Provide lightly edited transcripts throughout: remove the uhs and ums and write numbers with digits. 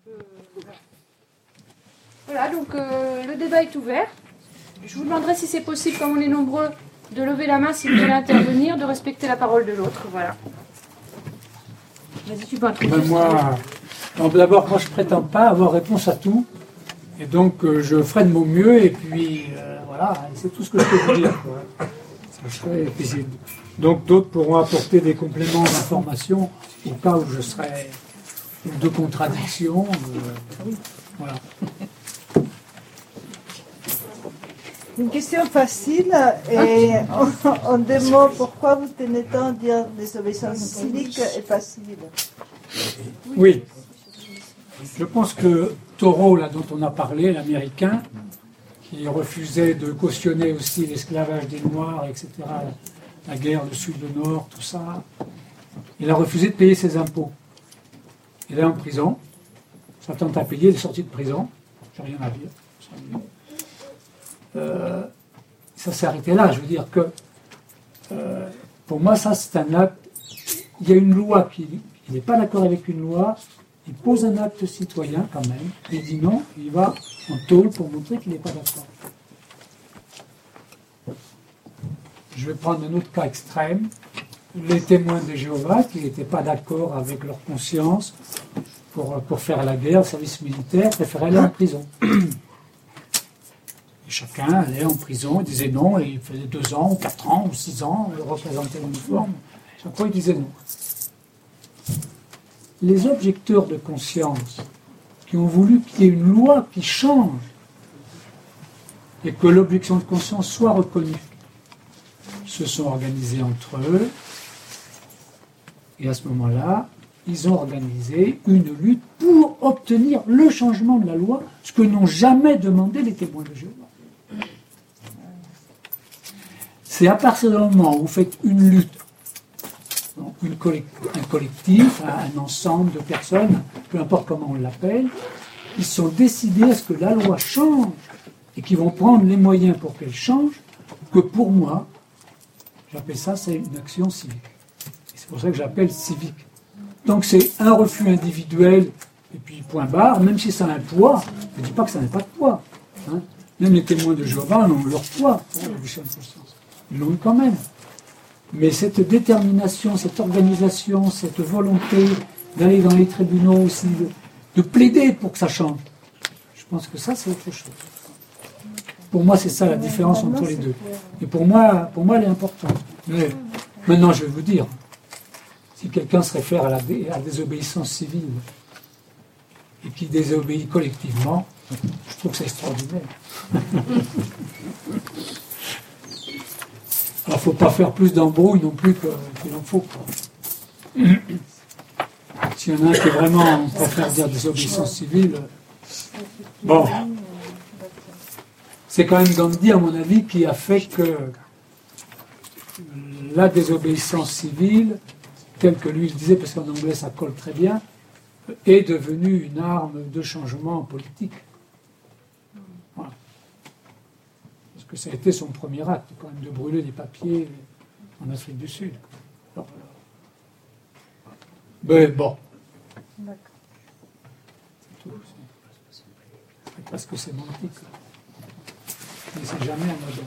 Voilà, donc le débat est ouvert. Je vous demanderai si c'est possible, comme on est nombreux, de lever la main si vous voulez intervenir, de respecter la parole de l'autre. Voilà. Vas-y, tu peux introduire. D'abord, moi je prétends pas avoir réponse à tout. Et donc je ferai de mon mieux et puis voilà, c'est tout ce que je peux vous dire. Quoi. Ça serait visible. Donc d'autres pourront apporter des compléments d'information au cas où je serais de contradiction. Voilà. Une question facile et en deux mots, pourquoi vous tenez tant à dire désobéissance civique et pas civile? Oui. Je pense que Thoreau, là, dont on a parlé, l'Américain, qui refusait de cautionner aussi l'esclavage des Noirs, etc., la guerre, le Sud, le Nord, tout ça, il a refusé de payer ses impôts. Il est en prison, s'attend à payer, il est sorti de prison, j'ai rien à dire. Ça s'est arrêté là, je veux dire que pour moi, ça c'est un acte. Il y a une loi qui n'est pas d'accord avec une loi. Il pose un acte citoyen quand même, il dit non, il va en tôle pour montrer qu'il n'est pas d'accord. Je vais prendre un autre cas extrême, les témoins de Jéhovah qui n'étaient pas d'accord avec leur conscience pour faire la guerre, le service militaire, préféraient aller en prison. Et chacun allait en prison, il disait non, et il faisait 2 ans, ou 4 ans, ou 6 ans, il représentait l'uniforme. Chaque fois il disait non. Les objecteurs de conscience qui ont voulu qu'il y ait une loi qui change et que l'objection de conscience soit reconnue se sont organisés entre eux et à ce moment-là, ils ont organisé une lutte pour obtenir le changement de la loi, ce que n'ont jamais demandé les témoins de Jéhovah. C'est à partir du moment où vous faites une lutte, un collectif, un ensemble de personnes, peu importe comment on l'appelle, ils sont décidés à ce que la loi change et qui vont prendre les moyens pour qu'elle change, que pour moi, j'appelle ça, c'est une action civique. Et c'est pour ça que j'appelle civique. Donc c'est un refus individuel, et puis point barre, même si ça a un poids, je ne dis pas que ça n'a pas de poids. Hein. Même les témoins de Jéhovah ont leur poids pour l'objection de conscience. Ils l'ont quand même. Mais cette détermination, cette organisation, cette volonté d'aller dans les tribunaux aussi, de plaider pour que ça change, je pense que ça, c'est autre chose. Pour moi, c'est ça la différence entre les deux. Et pour moi, elle est importante. Mais maintenant, je vais vous dire, si quelqu'un se réfère à la désobéissance civile et qui désobéit collectivement, je trouve que c'est extraordinaire. Alors, il ne faut pas faire plus d'embrouille non plus qu'il en faut. S'il y en a un qui vraiment préfère dire désobéissance civile, bon, c'est quand même Gandhi, à mon avis, qui a fait que la désobéissance civile, telle que lui il disait, parce qu'en anglais ça colle très bien, est devenue une arme de changement politique. Voilà. Parce que ça a été son premier acte, quand même, de brûler des papiers en Afrique du Sud. Alors, mais bon. C'est tout. C'est parce que c'est politique. Mais c'est jamais anodin.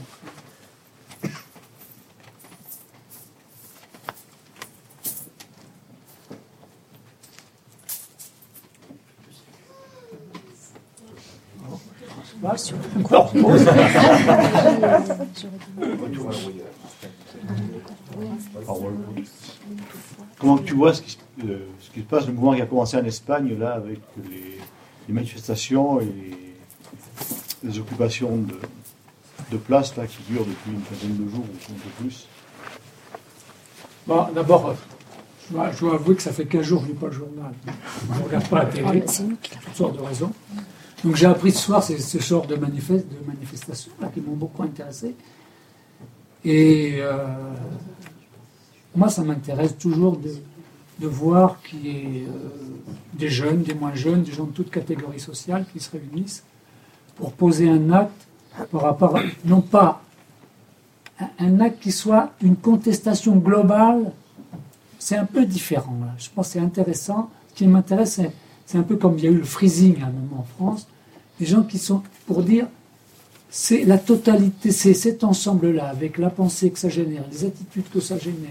Comment tu vois ce qui se passe, le mouvement qui a commencé en Espagne, là, avec les manifestations et les occupations de places là, qui durent depuis une quinzaine de jours ou un peu plus? Bon, d'abord, je dois avouer que ça fait 15 jours que je ne lis pas le journal. Je ne regarde pas la télé, pour toutes sortes de raisons. Donc j'ai appris ce soir ce genre de manifestations là, qui m'ont beaucoup intéressé. Et moi, ça m'intéresse toujours de voir qu'il y ait des jeunes, des moins jeunes, des gens de toutes catégories sociales qui se réunissent pour poser un acte par rapport à, non pas un acte qui soit une contestation globale. C'est un peu différent. Là. Je pense que c'est intéressant. Ce qui m'intéresse, c'est un peu comme il y a eu le freezing à un moment en France, des gens qui sont pour dire c'est la totalité, c'est cet ensemble-là, avec la pensée que ça génère, les attitudes que ça génère.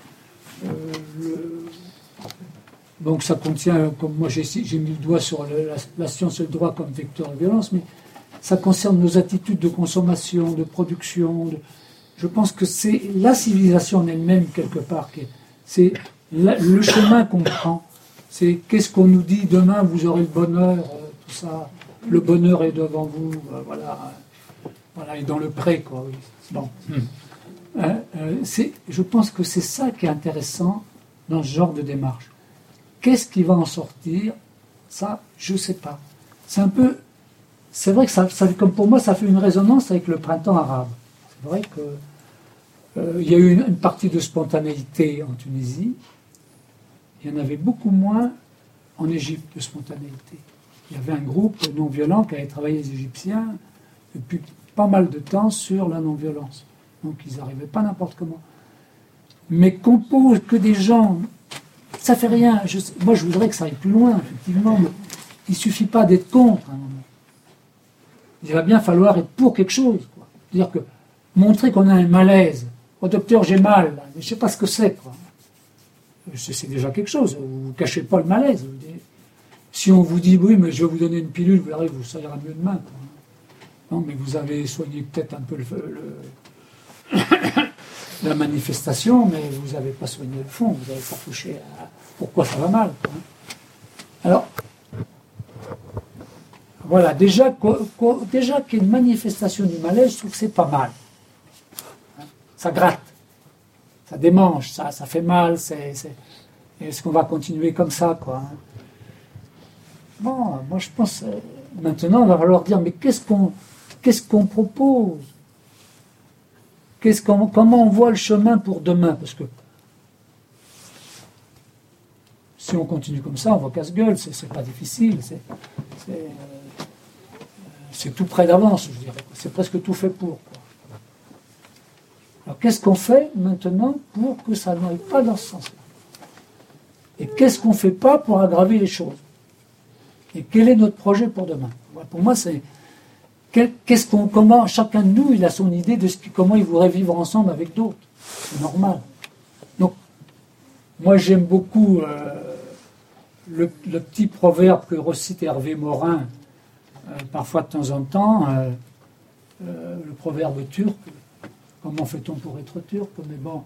Donc ça contient, comme moi j'ai mis le doigt sur la science et le droit comme vecteur de violence, mais ça concerne nos attitudes de consommation, de production. Je pense que c'est la civilisation en elle-même, quelque part. C'est le chemin qu'on prend. C'est qu'est-ce qu'on nous dit, demain vous aurez le bonheur, tout ça. Le bonheur est devant vous, voilà. Voilà, et dans le pré, quoi. Oui. Bon. Je pense que c'est ça qui est intéressant dans ce genre de démarche. Qu'est-ce qui va en sortir? Ça, je ne sais pas. C'est un peu... C'est vrai que ça, comme pour moi, ça fait une résonance avec le printemps arabe. C'est vrai que il y a eu une partie de spontanéité en Tunisie. Il y en avait beaucoup moins en Égypte de spontanéité. Il y avait un groupe non-violent qui avait travaillé les Égyptiens depuis pas mal de temps sur la non-violence. Donc ils n'arrivaient pas n'importe comment. Mais compose que des gens... Ça fait rien. Moi, je voudrais que ça aille plus loin, effectivement. Mais il ne suffit pas d'être contre à un moment. Il va bien falloir être pour quelque chose. C'est-à-dire que montrer qu'on a un malaise. Oh, docteur, j'ai mal. Mais je ne sais pas ce que c'est. C'est déjà quelque chose. Vous ne cachez pas le malaise. Si on vous dit, oui, mais je vais vous donner une pilule, vous verrez, ça ira mieux demain. Non, mais vous avez soigné peut-être un peu la manifestation, mais vous n'avez pas soigné le fond, vous n'avez pas touché à pourquoi ça va mal. Alors, voilà, déjà qu'il y ait une manifestation du malaise, je trouve que c'est pas mal. Ça gratte, ça démange, ça fait mal, est-ce qu'on va continuer comme ça, quoi. Bon, moi je pense, maintenant, on va falloir dire, mais qu'est-ce qu'on propose? Comment on voit le chemin pour demain? Parce que si on continue comme ça, on va casse-gueule, c'est pas difficile, c'est tout près d'avance, je dirais. C'est presque tout fait pour. Quoi. Alors qu'est-ce qu'on fait maintenant pour que ça n'aille pas dans ce sens-là? Et qu'est-ce qu'on ne fait pas pour aggraver les choses? Et quel est notre projet pour demain? Pour moi, c'est... Comment chacun de nous il a son idée de comment il voudrait vivre ensemble avec d'autres. C'est normal. Donc, moi j'aime beaucoup le petit proverbe que recite Hervé Morin parfois de temps en temps, le proverbe turc. Comment fait-on pour être turc? Mais bon,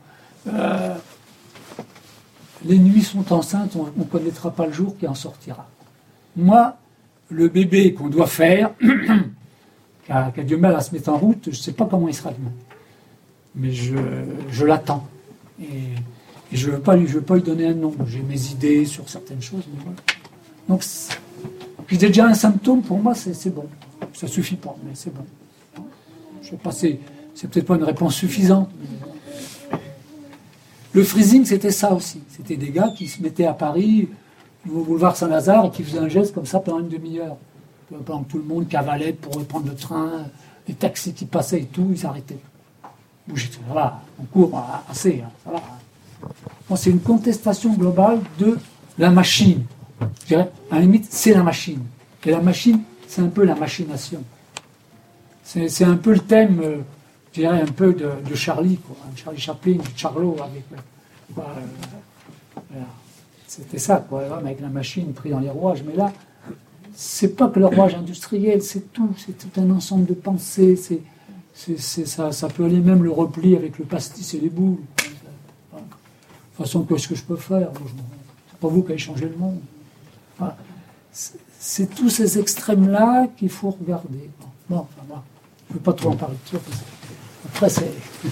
les nuits sont enceintes, on ne connaîtra pas le jour qui en sortira. Moi, le bébé qu'on doit faire. Qui a du mal à se mettre en route, je ne sais pas comment il sera demain. Mais je l'attends. Et je ne veux pas lui donner un nom. J'ai mes idées sur certaines choses, mais voilà. Donc, puis déjà un symptôme, pour moi, c'est bon. Ça ne suffit pas, mais c'est bon. Je sais pas, c'est peut-être pas une réponse suffisante. Mais... Le freezing, c'était ça aussi. C'était des gars qui se mettaient à Paris, au boulevard Saint-Lazare, et qui faisaient un geste comme ça pendant une demi-heure. Pendant que tout le monde cavalait pour reprendre le train, les taxis qui passaient et tout, ils arrêtaient. Bougez, ça va, on court assez, hein, ça va. Bon, c'est une contestation globale de la machine. Je dirais, à la limite, c'est la machine. Et la machine, c'est un peu la machination. C'est un peu le thème, je dirais, un peu de Charlie, quoi. Charlie Chaplin, Charlot, avec... voilà. C'était ça, quoi, avec la machine pris dans les rouages. Mais là, c'est pas que le rouage industriel, c'est tout un ensemble de pensées. Ça peut aller même le repli avec le pastis et les boules. De toute façon, qu'est-ce que je peux faire? C'est pas vous qui avez changé le monde. Voilà. C'est tous ces extrêmes-là qu'il faut regarder. Bon, enfin, moi, je ne veux pas trop en parler de ça. Après, c'est...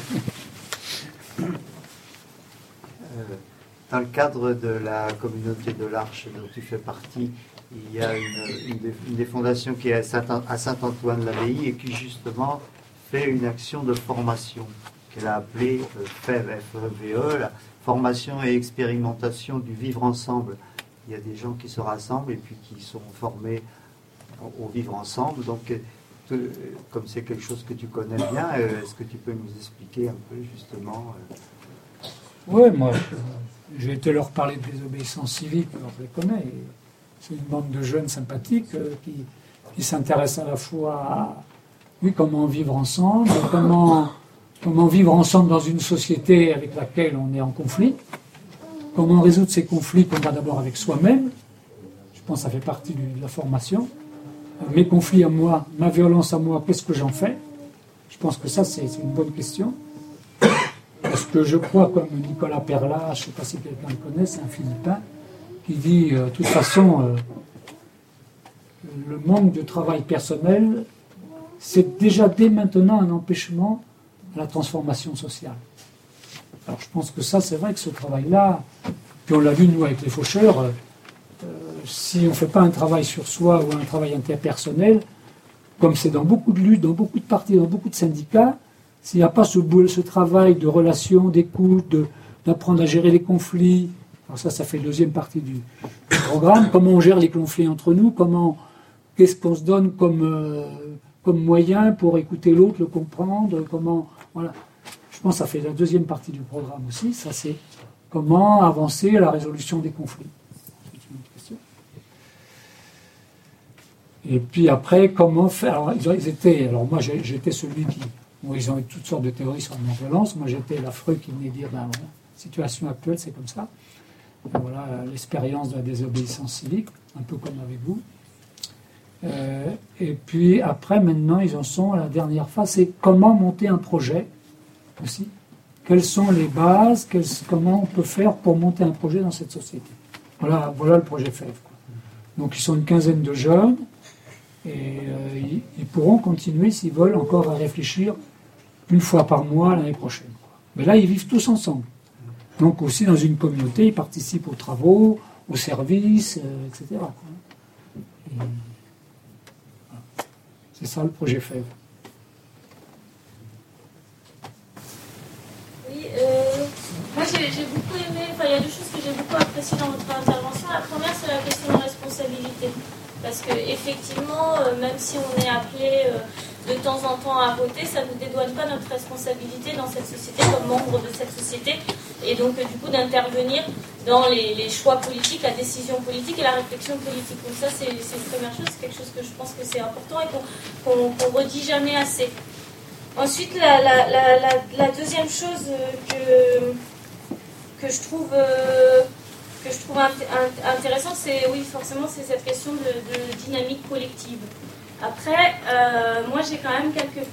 Dans le cadre de la communauté de l'Arche dont tu fais partie, il y a une des fondations qui est à Saint-Antoine-l'Abbaye et qui justement fait une action de formation qu'elle a appelée FEV, F-E-V-E, la formation et expérimentation du vivre ensemble. Il y a des gens qui se rassemblent et puis qui sont formés au vivre ensemble. Donc, comme c'est quelque chose que tu connais bien, est-ce que tu peux nous expliquer un peu justement Oui, moi, j'ai été leur parler de désobéissance civique, alors je les connais. c'est une bande de jeunes sympathiques qui s'intéressent à la fois à comment vivre ensemble, comment vivre ensemble dans une société avec laquelle on est en conflit, comment résoudre ces conflits qu'on a d'abord avec soi-même. Je pense que ça fait partie de la formation. Mes conflits à moi, ma violence à moi, qu'est-ce que j'en fais? Je pense que ça, c'est une bonne question. Parce que je crois, comme Nicolas Perla, je ne sais pas si quelqu'un le connaît, c'est un Philippin, qui dit, de toute façon, le manque de travail personnel, c'est déjà dès maintenant un empêchement à la transformation sociale. Alors je pense que ça, c'est vrai que ce travail-là, puis on l'a vu nous avec les faucheurs, si on ne fait pas un travail sur soi ou un travail interpersonnel, comme c'est dans beaucoup de luttes, dans beaucoup de partis, dans beaucoup de syndicats, s'il n'y a pas ce travail de relation, d'écoute, d'apprendre à gérer les conflits, alors ça fait la deuxième partie du programme, comment on gère les conflits entre nous, qu'est-ce qu'on se donne comme moyen pour écouter l'autre, le comprendre, voilà. Je pense que ça fait la deuxième partie du programme aussi, ça c'est comment avancer à la résolution des conflits. Et puis après, comment faire. Alors moi j'étais celui qui. Bon, ils ont eu toutes sortes de théories sur la non-violence. Moi j'étais l'affreux qui venait dire la situation actuelle c'est comme ça. Et voilà l'expérience de la désobéissance civique, un peu comme avec vous. Et puis après, maintenant, ils en sont à la dernière phase, c'est comment monter un projet aussi. Quelles sont les bases, comment on peut faire pour monter un projet dans cette société. Voilà le projet FEV. Donc ils sont une quinzaine de jeunes et ils pourront continuer s'ils veulent encore à réfléchir une fois par mois l'année prochaine. Mais là, ils vivent tous ensemble. Donc aussi dans une communauté, ils participent aux travaux, aux services, etc. Et c'est ça le projet FEV. Oui, moi j'ai beaucoup aimé, il y a deux choses que j'ai beaucoup appréciées dans votre intervention. La première, c'est la question de responsabilité. Parce qu'effectivement, même si on est appelé de temps en temps à voter, ça ne nous dédouane pas notre responsabilité dans cette société, comme membre de cette société, et donc du coup d'intervenir dans les choix politiques, la décision politique et la réflexion politique. Donc ça, c'est une première chose, c'est quelque chose que je pense que c'est important et qu'on redit jamais assez. Ensuite, la deuxième chose que je trouve intéressante, c'est oui, forcément, c'est cette question de dynamique collective. Après, moi, j'ai quand même quelques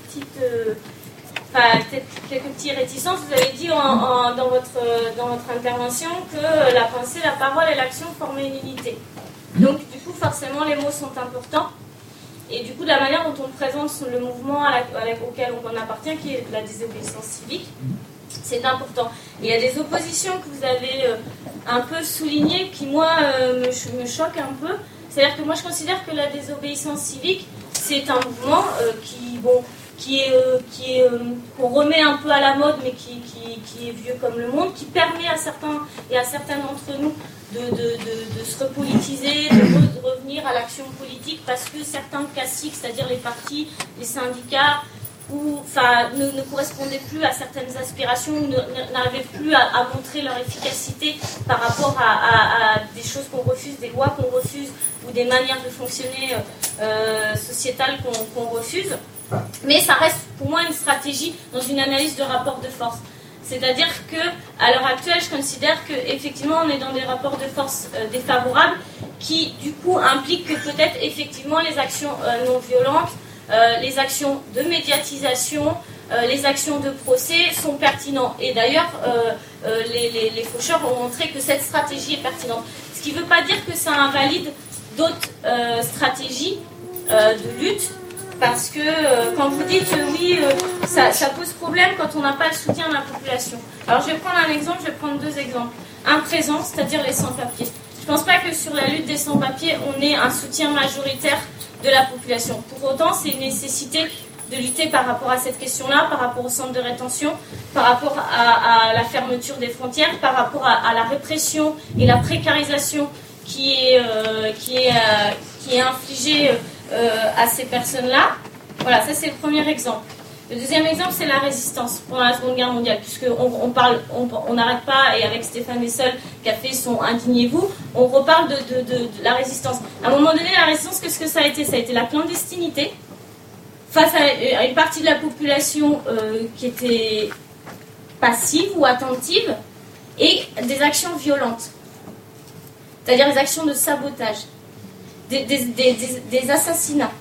petites réticences. Vous avez dit dans votre intervention que la pensée, la parole et l'action formaient une unité. Donc, du coup, forcément, les mots sont importants. Et du coup, la manière dont on présente le mouvement auquel on appartient, qui est la désobéissance civique, c'est important. Et il y a des oppositions que vous avez un peu soulignées qui, moi, me choquent un peu. C'est-à-dire que moi, je considère que la désobéissance civique, c'est un mouvement qu'on remet un peu à la mode, mais qui est vieux comme le monde, qui permet à certains et à certaines d'entre nous de se repolitiser, de revenir à l'action politique, parce que certains classiques, c'est-à-dire les partis, les syndicats, ne correspondaient plus à certaines aspirations, n'arrivaient plus à montrer leur efficacité par rapport à des choses qu'on refuse, des lois qu'on refuse, ou des manières de fonctionner sociétales qu'on refuse. Mais ça reste pour moi une stratégie dans une analyse de rapport de force. C'est-à-dire qu'à l'heure actuelle, je considère qu'effectivement, on est dans des rapports de force défavorables qui, du coup, impliquent que peut-être, effectivement, les actions non violentes, les actions de médiatisation, les actions de procès sont pertinentes. Et d'ailleurs, les faucheurs ont montré que cette stratégie est pertinente. Ce qui ne veut pas dire que ça invalide d'autres stratégies de lutte. Parce que quand vous dites oui, ça pose problème quand on n'a pas le soutien de la population. Alors je vais prendre un exemple, je vais prendre deux exemples. Un présent, c'est-à-dire les sans-papiers. Je ne pense pas que sur la lutte des sans-papiers, on ait un soutien majoritaire de la population. Pour autant, c'est une nécessité de lutter par rapport à cette question-là, par rapport au centre de rétention, par rapport à la fermeture des frontières, par rapport à la répression et la précarisation qui est infligée à ces personnes-là. Voilà, ça c'est le premier exemple. Le deuxième exemple, c'est la résistance pendant la Seconde Guerre mondiale, puisqu'on n'arrête pas, et avec Stéphane Hessel qui a fait son Indignez-vous, on reparle de la résistance. À un moment donné, la résistance, qu'est-ce que ça a été? Ça a été la clandestinité face à une partie de la population qui était passive ou attentive, et des actions violentes, c'est-à-dire des actions de sabotage, des assassinats.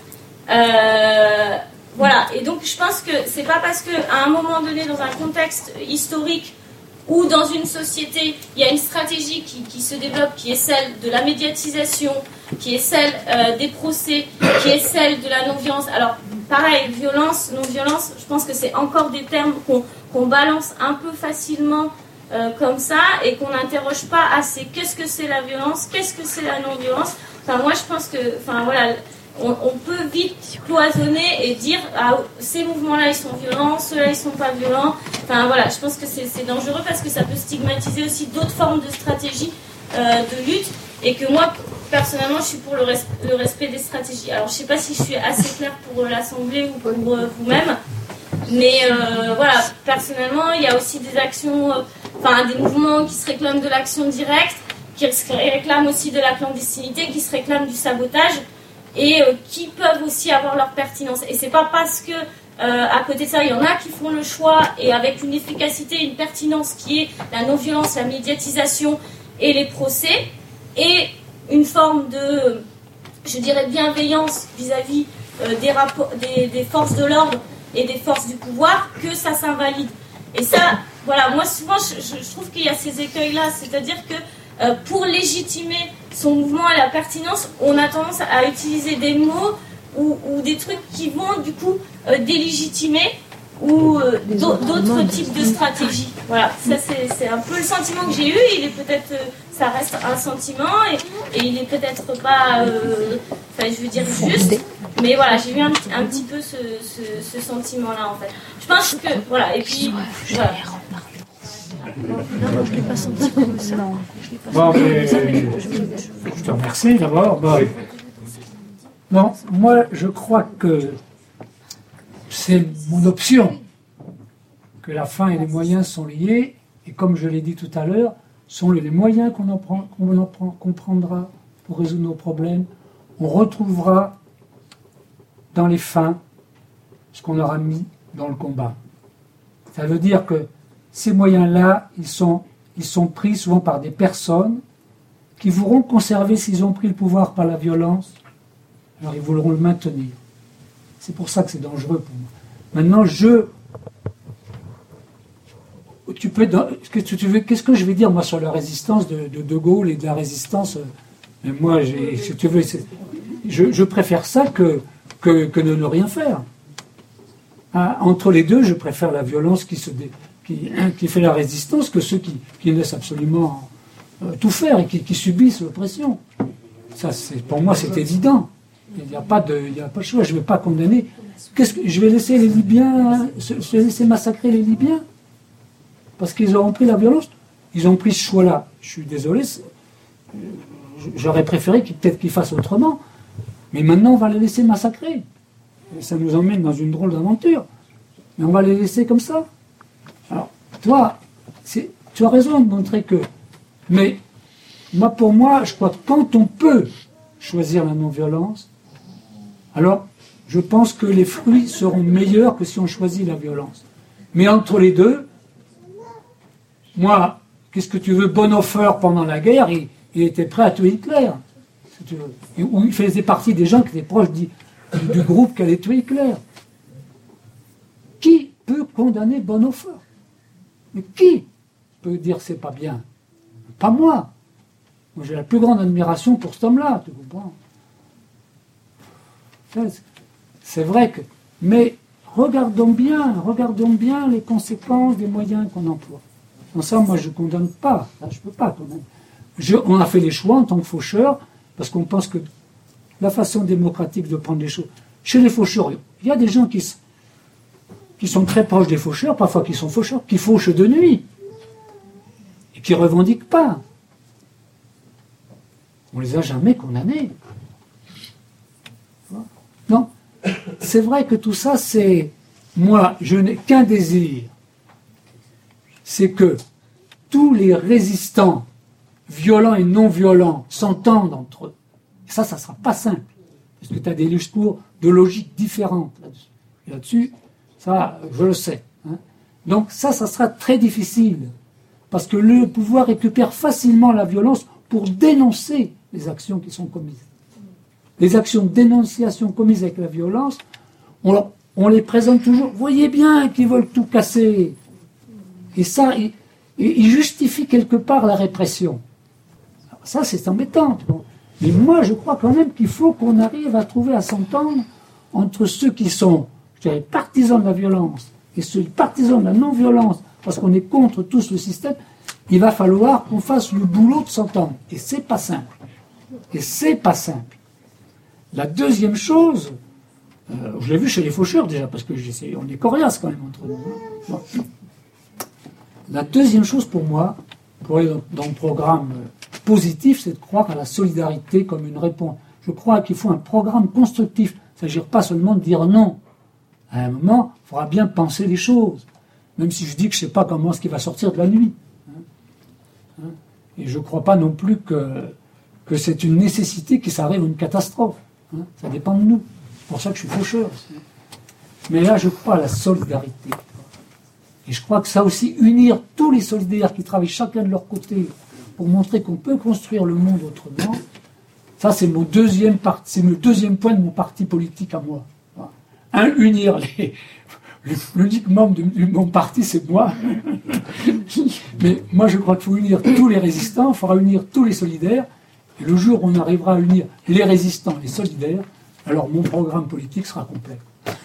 Voilà, et donc je pense que c'est pas parce qu'à un moment donné, dans un contexte historique ou dans une société, il y a une stratégie qui se développe, qui est celle de la médiatisation, qui est celle des procès, qui est celle de la non-violence. Alors, pareil, violence, non-violence, je pense que c'est encore des termes qu'on balance un peu facilement comme ça, et qu'on n'interroge pas assez. Qu'est-ce que c'est la violence? Qu'est-ce que c'est la non-violence? Enfin, moi, je pense que, enfin, voilà, on peut vite cloisonner et dire ces mouvements-là ils sont violents, ceux-là ils sont pas violents. Enfin voilà, je pense que c'est dangereux parce que ça peut stigmatiser aussi d'autres formes de stratégies de lutte, et que moi personnellement je suis pour le respect des stratégies. Alors je sais pas si je suis assez claire pour l'Assemblée ou pour vous-même, mais voilà, personnellement il y a aussi des actions, des mouvements qui se réclament de l'action directe, qui se réclament aussi de la clandestinité, qui se réclament du sabotage, et qui peuvent aussi avoir leur pertinence. Et c'est pas parce que à côté de ça, il y en a qui font le choix, et avec une efficacité, une pertinence qui est la non-violence, la médiatisation et les procès, et une forme de, je dirais, bienveillance vis-à-vis des forces de l'ordre et des forces du pouvoir, que ça s'invalide. Et ça, voilà, moi souvent je trouve qu'il y a ces écueils-là, c'est-à-dire que pour légitimer son mouvement et la pertinence, on a tendance à utiliser des mots ou des trucs qui vont du coup délégitimer ou d'autres types de stratégies. Voilà, ça c'est un peu le sentiment que j'ai eu. Il est peut-être, ça reste un sentiment, et il est peut-être pas, je veux dire juste. Mais voilà, j'ai eu un petit peu ce sentiment-là en fait. Je pense que voilà, et puis voilà. Bon, je te remercie d'abord. Non, moi je crois que c'est mon option, que la fin et les moyens sont liés, et comme je l'ai dit tout à l'heure, sont les moyens qu'on prendra pour résoudre nos problèmes. On retrouvera dans les fins ce qu'on aura mis dans le combat. Ça veut dire que ces moyens-là, ils sont pris souvent par des personnes qui voudront conserver, s'ils ont pris le pouvoir par la violence, alors ils voudront le maintenir. C'est pour ça que c'est dangereux pour moi. Maintenant, qu'est-ce que je vais dire, moi, sur la résistance de Gaulle et de la résistance? Mais moi, si tu veux, je préfère ça que de ne rien faire. Entre les deux, je préfère la violence qui fait la résistance que ceux qui laissent absolument tout faire et qui subissent l'oppression. Ça, pour moi, c'est évident. Il n'y a pas de choix. Je ne vais pas condamner. Je vais laisser les Libyens se laisser massacrer les Libyens parce qu'ils auront pris la violence. Ils ont pris ce choix-là. Je suis désolé. J'aurais préféré peut-être qu'ils fassent autrement. Mais maintenant, on va les laisser massacrer. Et ça nous emmène dans une drôle d'aventure. Mais on va les laisser comme ça. Alors, toi, tu as raison de montrer que... Mais, pour moi, je crois que quand on peut choisir la non-violence, alors, je pense que les fruits seront meilleurs que si on choisit la violence. Mais entre les deux, moi, qu'est-ce que tu veux, Bonhoeffer, pendant la guerre, il était prêt à tuer Hitler. Si tu veux. Où il faisait partie des gens qui étaient proches du groupe qui allait tuer Hitler. Qui peut condamner Bonhoeffer? Mais qui peut dire c'est pas bien? Pas moi. Moi, j'ai la plus grande admiration pour cet homme-là, tu comprends? C'est vrai que... Mais regardons bien les conséquences des moyens qu'on emploie. Dans ça, moi, je ne condamne pas. Là, je ne peux pas condamner. On a fait les choix en tant que faucheurs, parce qu'on pense que la façon démocratique de prendre les choses... Chez les faucheurs, il y a des gens qui sont très proches des faucheurs, parfois qui sont faucheurs, qui fauchent de nuit, et qui ne revendiquent pas. On ne les a jamais condamnés. Non, c'est vrai que tout ça, c'est moi, je n'ai qu'un désir, c'est que tous les résistants, violents et non violents, s'entendent entre eux. Et ça ne sera pas simple, parce que tu as des discours de logique différentes là-dessus. Et là-dessus, ça, je le sais. Hein. Donc ça sera très difficile, parce que le pouvoir récupère facilement la violence pour dénoncer les actions qui sont commises. Les actions de dénonciation commises avec la violence, on les présente toujours. Voyez bien qu'ils veulent tout casser. Et ça, ils justifient quelque part la répression. Alors ça, c'est embêtant. Mais moi, je crois quand même qu'il faut qu'on arrive à s'entendre entre ceux qui sont, je dirais, partisans de la violence et ceux partisans de la non-violence, parce qu'on est contre tous le système. Il va falloir qu'on fasse le boulot de s'entendre. Et c'est pas simple. Et c'est pas simple. La deuxième chose, je l'ai vu chez les faucheurs déjà, parce que on est coriaces quand même entre nous. Hein. Bon. La deuxième chose pour moi, pour aller dans le programme positif, c'est de croire à la solidarité comme une réponse. Je crois qu'il faut un programme constructif. Il ne s'agit pas seulement de dire non. À un moment, il faudra bien penser les choses. Même si je dis que je ne sais pas comment ce qui va sortir de la nuit. Et je ne crois pas non plus que c'est une nécessité que ça arrive une catastrophe. Hein. Ça dépend de nous. C'est pour ça que je suis faucheur aussi. Mais là, je crois à la solidarité. Et je crois que ça aussi, unir tous les solidaires qui travaillent chacun de leur côté pour montrer qu'on peut construire le monde autrement, ça c'est mon deuxième point de mon parti politique à moi. Voilà. Unir l'unique membre de mon parti, c'est moi. Mais moi, je crois qu'il faut unir tous les résistants, il faudra unir tous les solidaires. Et le jour où on arrivera à unir les résistants et les solidaires, alors mon programme politique sera complet.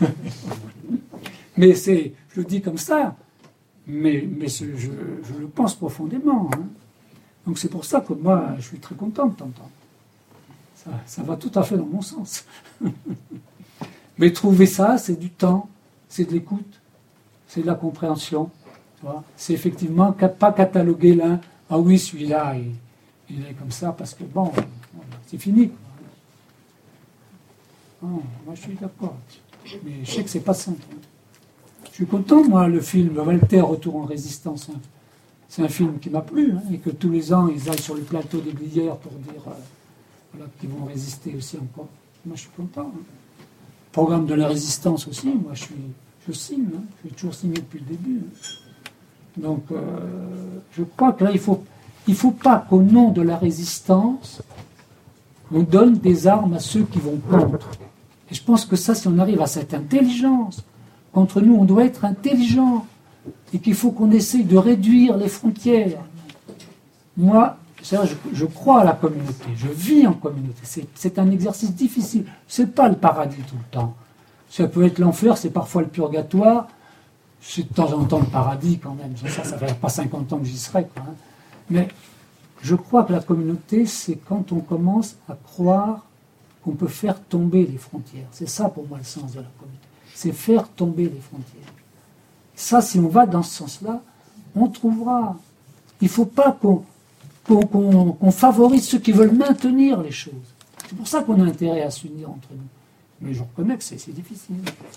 Mais je le dis comme ça, mais je le pense profondément. Hein. Donc c'est pour ça que moi, je suis très content de t'entendre. Ça va tout à fait dans mon sens. Mais trouver ça, c'est du temps, c'est de l'écoute, c'est de la compréhension. C'est effectivement pas cataloguer l'un. Ah oui, celui-là, il est comme ça parce que bon, c'est fini. Non, moi je suis d'accord. Mais je sais que c'est pas simple. Je suis content, moi, le film Walter, Retour en résistance. Hein. C'est un film qui m'a plu, hein, et que tous les ans, ils aillent sur le plateau des Glières pour dire voilà, qu'ils vont résister aussi encore. Moi, je suis content. Hein. Programme de la résistance aussi, moi, je signe. Hein. Je suis toujours signé depuis le début. Hein. Donc, je crois que là, il faut pas qu'au nom de la résistance, on donne des armes à ceux qui vont contre. Et je pense que ça, si on arrive à cette intelligence, entre nous, on doit être intelligent et qu'il faut qu'on essaye de réduire les frontières. Moi, je crois à la communauté, je vis en communauté. C'est un exercice difficile. C'est pas le paradis tout le temps. Ça peut être l'enfer, c'est parfois le purgatoire. C'est de temps en temps le paradis quand même. Ça fait pas 50 ans que j'y serai. Quoi, hein. Mais je crois que la communauté, c'est quand on commence à croire qu'on peut faire tomber les frontières. C'est ça pour moi le sens de la communauté. C'est faire tomber les frontières. Ça, si on va dans ce sens-là, on trouvera. Il ne faut pas qu'on favorise ceux qui veulent maintenir les choses. C'est pour ça qu'on a intérêt à s'unir entre nous. Mais je reconnais que c'est difficile.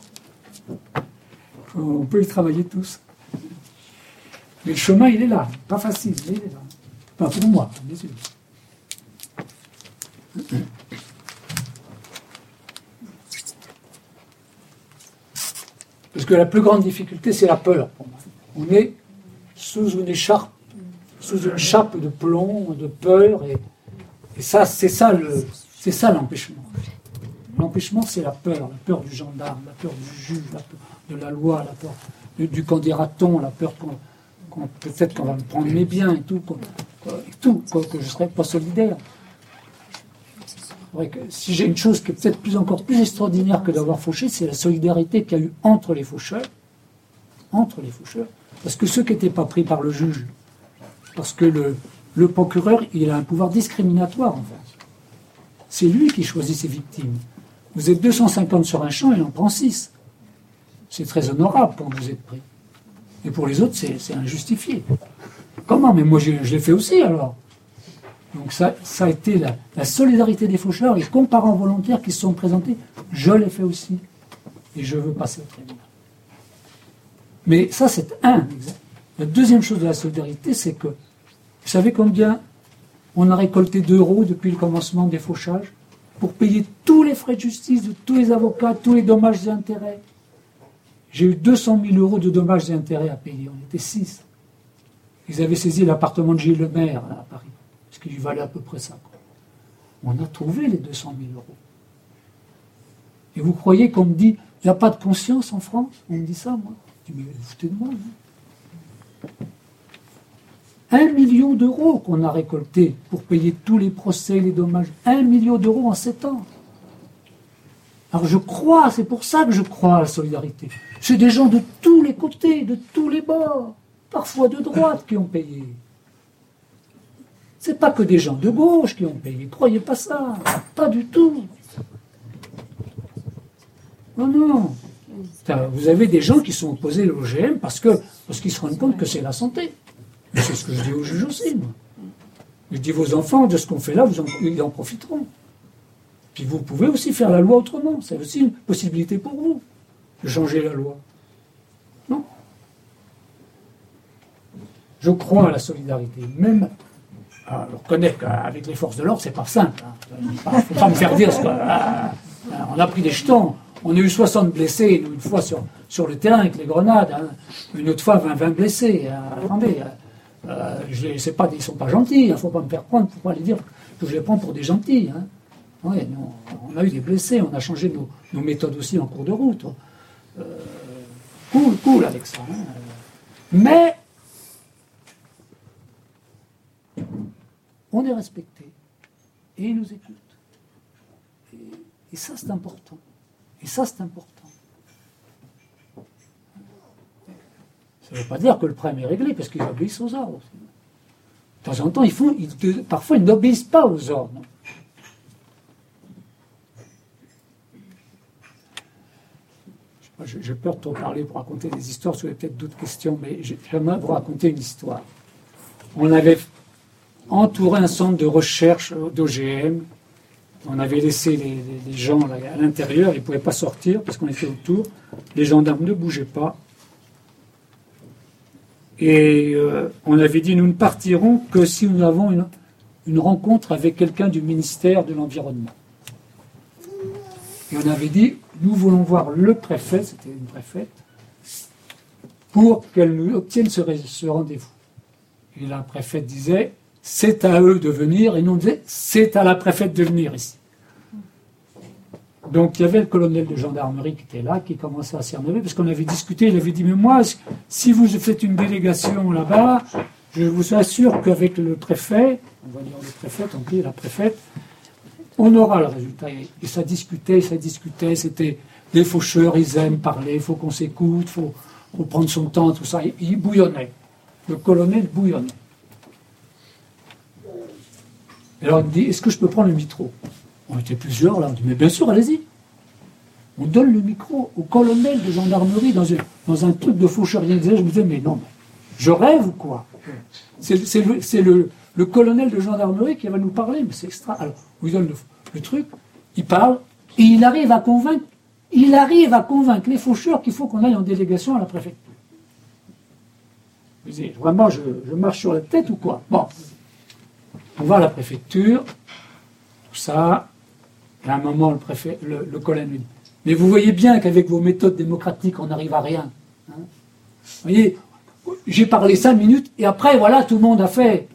On peut y travailler tous. Mais le chemin, il est là. Pas facile, mais il est là. Enfin, pour moi, bien sûr. Parce que la plus grande difficulté, c'est la peur, pour moi. On est sous une écharpe, sous une chape de plomb, de peur, et ça, c'est ça l'empêchement. L'empêchement, c'est la peur du gendarme, la peur du juge, la peur de la loi, la peur du candidaton, la peur peut-être qu'on va me prendre mes biens et tout, que je ne serai pas solidaire. Que si j'ai une chose qui est peut-être encore plus extraordinaire que d'avoir fauché, c'est la solidarité qu'il y a eu entre les faucheurs, parce que ceux qui n'étaient pas pris par le juge, parce que le procureur, il a un pouvoir discriminatoire en fait. C'est lui qui choisit ses victimes. Vous êtes 250 sur un champ, il en prend 6. C'est très honorable quand vous êtes pris. Et pour les autres, c'est injustifié. Comment? Mais moi, je l'ai fait aussi alors. Donc ça a été la solidarité des faucheurs, les comparants volontaires qui se sont présentés, je l'ai fait aussi. Et je veux passer au tribunal. Mais ça, c'est un exemple. La deuxième chose de la solidarité, c'est que, vous savez combien on a récolté d'euros depuis le commencement des fauchages pour payer tous les frais de justice de tous les avocats, tous les dommages et intérêts. J'ai eu 200 000 euros de dommages et intérêts à payer. On était 6. Ils avaient saisi l'appartement de Gilles Lemaire là, à Paris, parce qu'il valait à peu près ça. Quoi. On a trouvé les 200 000 euros. Et vous croyez qu'on me dit, il n'y a pas de conscience en France? On me dit ça, moi. Je dis, mais vous foutez de moi, hein. 1 million d'euros qu'on a récolté pour payer tous les procès, les dommages. 1 million d'euros en 7 ans. Alors je crois, c'est pour ça que je crois à la solidarité. C'est des gens de tous les côtés, de tous les bords, parfois de droite qui ont payé. C'est pas que des gens de gauche qui ont payé, croyez pas ça, pas du tout. Non, non. Vous avez des gens qui sont opposés à l'OGM parce qu'ils se rendent compte que c'est la santé. Et c'est ce que je dis aux juges aussi, moi. Je dis, vos enfants, de ce qu'on fait là, ils en profiteront. Puis vous pouvez aussi faire la loi autrement. C'est aussi une possibilité pour vous de changer la loi. Non? Je crois à la solidarité. Même, je reconnais qu'avec les forces de l'ordre, c'est pas simple. Il ne faut pas me faire dire ce on a pris des jetons. On a eu 60 blessés, une fois sur le terrain avec les grenades. Hein. Une autre fois, 20 blessés. Attendez, ils ne sont pas gentils. Il ne faut pas me faire prendre pour aller dire que je les prends pour des gentils. Hein. Ouais, on a eu des blessés, on a changé nos méthodes aussi en cours de route. Cool avec ça. Hein. Mais on est respecté et ils nous écoutent. Et ça, c'est important. Et ça, c'est important. Ça ne veut pas dire que le problème est réglé, parce qu'ils obéissent aux ordres. De temps en temps, parfois, ils n'obéissent pas aux ordres. J'ai peur de trop parler pour raconter des histoires, parce qu'il y a peut-être d'autres questions, mais j'aimerais vous raconter une histoire. On avait entouré un centre de recherche d'OGM. On avait laissé les gens à l'intérieur, ils ne pouvaient pas sortir parce qu'on était autour. Les gendarmes ne bougeaient pas. Et on avait dit, nous ne partirons que si nous avons une rencontre avec quelqu'un du ministère de l'Environnement. Et on avait dit, nous voulons voir le préfet, c'était une préfète, pour qu'elle nous obtienne ce rendez-vous. Et la préfète disait, c'est à eux de venir, et nous on disait, c'est à la préfète de venir ici. Donc il y avait le colonel de gendarmerie qui était là, qui commençait à s'énerver, parce qu'on avait discuté, il avait dit, mais moi, si vous faites une délégation là-bas, je vous assure qu'avec le préfet, on va dire le préfet, tant pis, la préfète, on aura le résultat. Et ça discutait, c'était des faucheurs, ils aiment parler, il faut qu'on s'écoute, il faut prendre son temps, tout ça. Il bouillonnait. Le colonel bouillonnait. Et alors il me dit, est-ce que je peux prendre le micro? On était plusieurs là, on dit, mais bien sûr, allez-y. On donne le micro au colonel de gendarmerie dans un truc de faucheur. Je me disais, mais non, je rêve ou quoi? C'est le colonel de gendarmerie qui va nous parler, mais c'est extra. Alors, on lui donne le truc, il parle, et il arrive à convaincre les faucheurs qu'il faut qu'on aille en délégation à la préfecture. Je dis, vraiment, je marche sur la tête ou quoi? Bon, on va à la préfecture, tout ça, et à un moment, le colonel lui dit, mais vous voyez bien qu'avec vos méthodes démocratiques, on n'arrive à rien. Hein, vous voyez, j'ai parlé 5 minutes, et après, voilà, tout le monde a fait.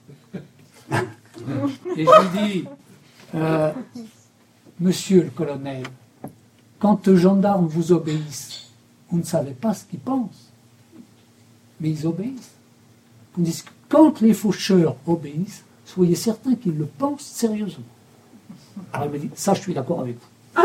Et je lui dis, monsieur le colonel, quand les gendarmes vous obéissent, vous ne savez pas ce qu'ils pensent, mais ils obéissent. Vous dites que quand les faucheurs obéissent, soyez certains qu'ils le pensent sérieusement. Alors il me dit, ça je suis d'accord avec vous.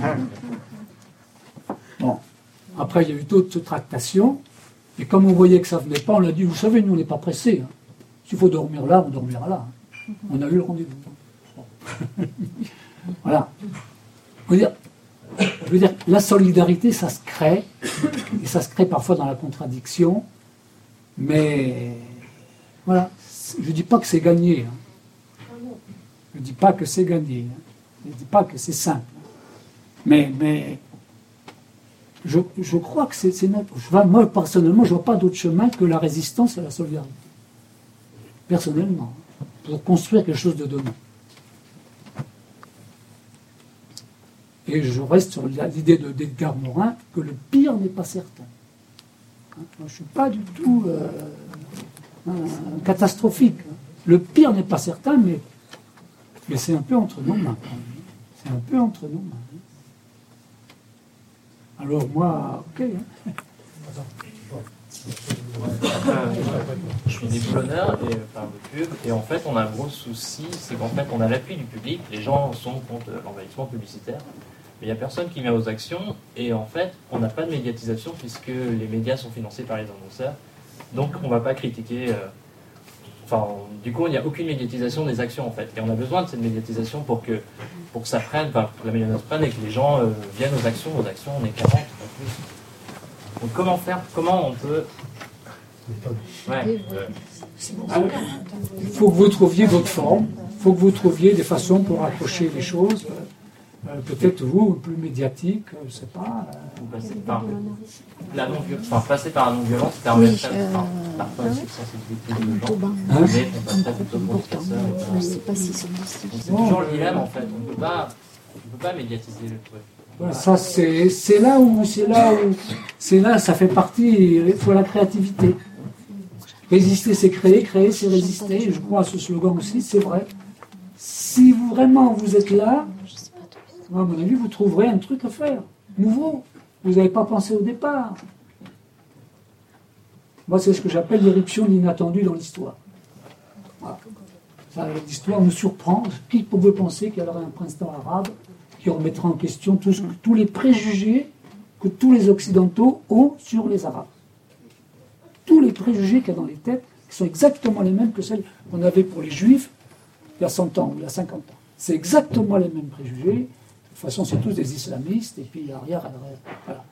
Bon. Après il y a eu d'autres tractations, et comme on voyait que ça ne venait pas, on a dit, vous savez, nous on n'est pas pressés. Hein. S'il faut dormir là, on dormira là. Hein. On a eu le rendez-vous. Bon. Voilà. Je veux dire, la solidarité, ça se crée, et ça se crée parfois dans la contradiction, mais voilà, je ne dis pas que c'est gagné. Hein. Je ne dis pas que c'est gagné. Hein. Je ne dis pas que c'est simple. Mais je crois que c'est notre... Moi, personnellement, je ne vois pas d'autre chemin que la résistance et la solidarité. Personnellement. Pour construire quelque chose de demain. Et je reste sur l'idée d'Edgar Morin que le pire n'est pas certain. Moi, je ne suis pas du tout catastrophique. Le pire n'est pas certain, mais c'est un peu entre nos mains. C'est un peu entre nos mains. Alors moi, ok. Je suis diplômeur et par de pub, et en fait on a un gros souci, c'est qu'en fait on a l'appui du public, les gens sont contre l'envahissement publicitaire, mais il n'y a personne qui vient aux actions, et en fait on n'a pas de médiatisation puisque les médias sont financés par les annonceurs, donc on ne va pas critiquer, du coup il n'y a aucune médiatisation des actions en fait, et on a besoin de cette médiatisation pour que ça prenne, pour que la médiatisation prenne et que les gens viennent aux actions on est 40, pas plus. Donc comment on peut... Ouais. Il faut que vous trouviez votre forme, il faut que vous trouviez des façons pour approcher les choses, peut-être vous, plus médiatique, je ne sais pas. Passer par la non-violence permettrait parfois une sensibilité de gens, mais on passerait plutôt pour le casseur. Je ne sais pas si c'est possible. C'est toujours le dilemme en fait, on ne peut pas médiatiser le truc. Ouais, ça c'est là ça fait partie, il faut la créativité. Résister c'est créer, créer c'est résister, je crois à ce slogan aussi, c'est vrai. Si vraiment vous êtes là, à mon avis vous trouverez un truc à faire, nouveau, vous n'avez pas pensé au départ. Moi c'est ce que j'appelle l'irruption de l'inattendu dans l'histoire. Voilà. L'histoire nous surprend, qui pouvait penser qu'il y aurait un printemps arabe qui remettra en question tous les préjugés que tous les Occidentaux ont sur les Arabes. Tous les préjugés qu'il y a dans les têtes, qui sont exactement les mêmes que celles qu'on avait pour les Juifs il y a 100 ans ou il y a 50 ans. C'est exactement les mêmes préjugés. De toute façon, c'est tous des islamistes, et puis il n'y a rien. Voilà.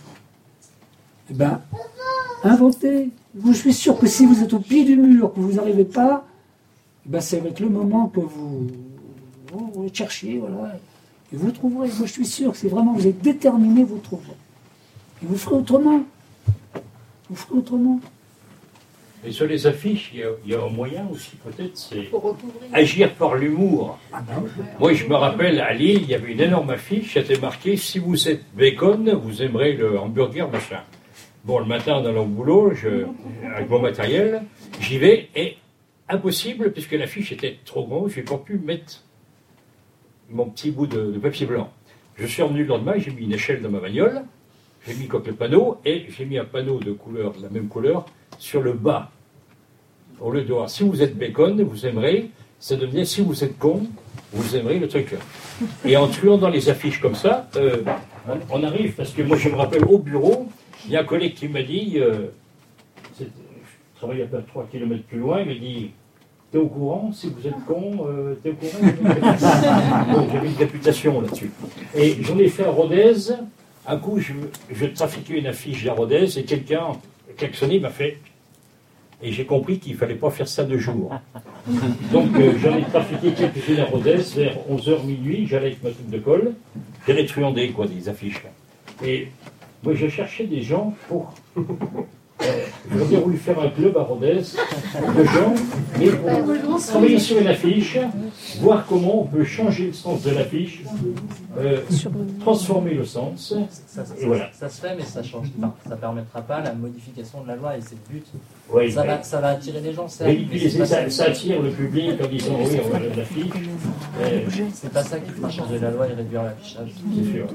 Eh bien, inventez. Je suis sûr que si vous êtes au pied du mur, que vous n'arrivez pas, eh ben, ça va être le moment que vous cherchiez, voilà. Et vous trouverez, moi je suis sûr que c'est vraiment, vous êtes déterminé, vous trouverez. Et vous ferez autrement. Vous ferez autrement. Et sur les affiches, il y a un moyen aussi peut-être, c'est agir par l'humour. Moi je me rappelle, à Lille, il y avait une énorme affiche, c'était marqué « Si vous êtes bacon, vous aimerez le hamburger machin ». Bon, le matin, en allant au boulot, avec mon matériel, j'y vais, et impossible, puisque l'affiche était trop grande, je n'ai pas pu mettre mon petit bout de papier blanc. Je suis revenu le lendemain, j'ai mis une échelle dans ma bagnole, j'ai mis comme le panneau, et j'ai mis un panneau de la même couleur, sur le bas. Au lieu de voir, si vous êtes bacon, vous aimerez, ça devenait, si vous êtes con, vous aimerez le truc. Et en truant dans les affiches comme ça, on arrive, parce que moi je me rappelle au bureau, il y a un collègue qui m'a dit, je travaille à peu près 3 km plus loin, il m'a dit, t'es au courant, si vous êtes con, t'es au courant. Donc j'avais une réputation là-dessus. Et j'en ai fait à Rodez, un coup je trafiquais une affiche à Rodez, et quelqu'un klaxonné m'a fait, et j'ai compris qu'il ne fallait pas faire ça de jour. Donc j'en ai trafiqué quelques-unes à Rodez, vers 11h minuit, j'allais avec ma troupe de colle, j'allais truander des affiches. Et moi je cherchais des gens pour... J'aurais voulu faire un club à Rodez de gens, mais pour travailler sur une affiche, voir comment on peut changer le sens de l'affiche, transformer le sens. Et voilà. Ça se fait, mais ça change pas. Ça ne permettra pas la modification de la loi, et c'est le but. Oui, ça va attirer des gens, certes. Ça attire le public en disant oui, on va l'affiche. C'est pas ça qui fera changer la loi et réduire l'affichage. C'est sûr.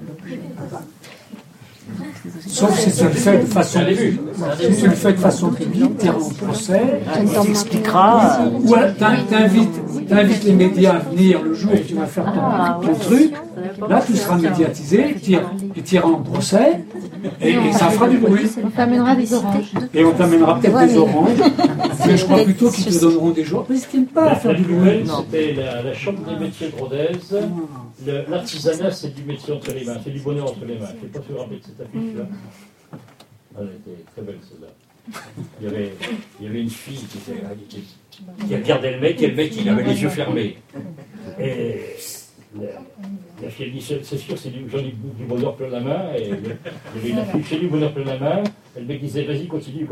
Sauf si c'est fait de façon publique, tirant au procès, on t'expliquera. ou t'invites les médias à venir le jour où tu vas faire ton truc, là tu seras médiatisé, tirant au procès, et ça fera du bruit. On t'amènera des oranges. Et on t'amènera peut-être des oranges, mais je crois plutôt qu'ils te donneront des jours, parce qu'ils n'aiment pas La faire du bruit. nouvelle, c'était la chambre des métiers de Rodez. L'artisanat, c'est du métier entre les mains, c'est du bonheur entre les mains. Je ne sais pas si vous vous rappelez de cette affiche-là. Elle était très belle, celle-là. Il y avait une fille qui regardait le mec, et le mec, il avait les yeux fermés. Et la fille, elle dit, c'est sûr, j'en ai du bonheur plein la main. Et il y avait une fille, j'ai du bonheur plein la main. Elle me disait, vas-y, continue.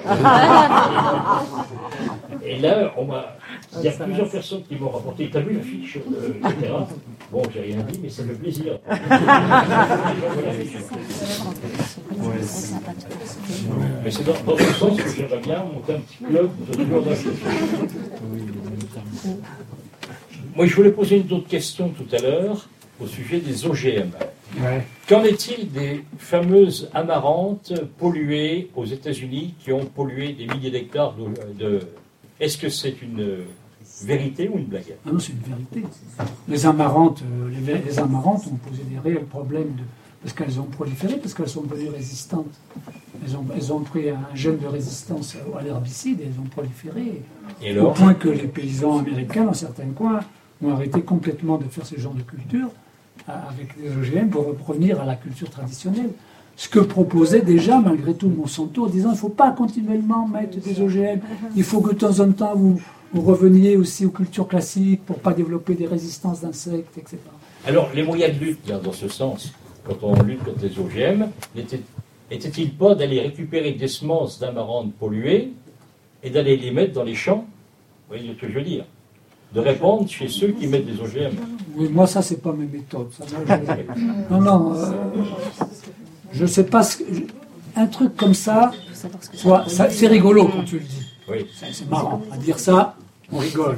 Et là, il y a plusieurs personnes qui m'ont rapporté, t'as vu l'affiche, etc. Bon, j'ai rien dit, mais ça fait plaisir. Mais c'est dans ce sens que j'aimerais bien monter un petit club de toujours Moi, je voulais poser une autre question tout à l'heure au sujet des OGM. Ouais. Qu'en est-il des fameuses amarantes polluées aux États-Unis qui ont pollué des milliers d'hectares de... Est-ce que c'est une vérité ou une blague? Ah non, c'est une vérité. Les amarantes ont posé des réels problèmes parce qu'elles ont proliféré, parce qu'elles sont devenues résistantes. Elles ont pris un gène de résistance à l'herbicide et elles ont proliféré. Et alors, au point que les paysans américains, dans certains coins, ont arrêté complètement de faire ce genre de culture avec les OGM pour revenir à la culture traditionnelle. Ce que proposait déjà, malgré tout, Monsanto, en disant il ne faut pas continuellement mettre des OGM, il faut que de temps en temps vous reveniez aussi aux cultures classiques pour ne pas développer des résistances d'insectes, etc. alors, les moyens de lutte dans ce sens, quand on lutte contre les OGM, n'était-il pas d'aller récupérer des semences d'amarantes polluées et d'aller les mettre dans les champs? Vous voyez ce que je veux dire? De répandre chez ceux qui mettent des OGM. Oui, moi, ça, c'est pas mes méthodes. Ça, non, je sais pas un truc comme ça, c'est rigolo quand tu le dis. Oui. C'est marrant. À dire ça, on rigole.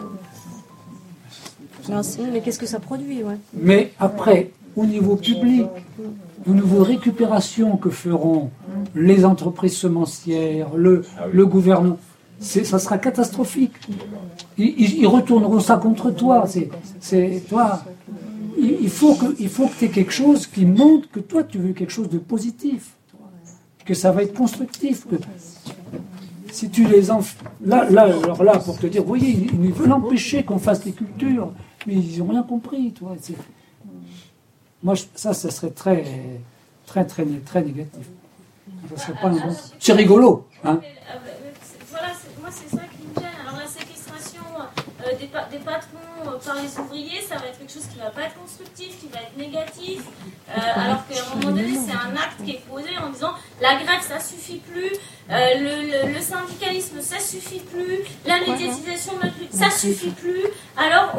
Non, mais qu'est-ce que ça produit, ouais. Mais après, au niveau public, au niveau récupération que feront les entreprises semencières, le gouvernement, ça sera catastrophique. Ils retourneront ça contre toi. Toi. Il faut que tu aies quelque chose qui montre que toi, tu veux quelque chose de positif. Que ça va être constructif. Si tu les alors là, pour te dire, vous voyez, ils veulent empêcher qu'on fasse des cultures, mais ils n'ont rien compris. Toi. Moi, ça serait très, très, très, très négatif. Ça serait pas c'est rigolo. Hein. Voilà, moi c'est ça qui me gêne. Alors la séquestration des patrons par les ouvriers, ça va être quelque chose qui ne va pas être constructif, qui va être négatif, alors qu'à un moment donné, c'est un acte qui est posé en disant la grève, ça suffit plus, le syndicalisme, ça suffit plus, la médiatisation de notre lutte, ça suffit plus. Alors,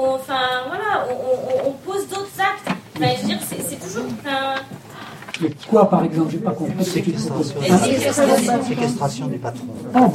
on pose d'autres actes. Enfin, je veux dire, c'est toujours... Mais quoi, par exemple? J'ai pas compris. Séquestration des patrons. Oh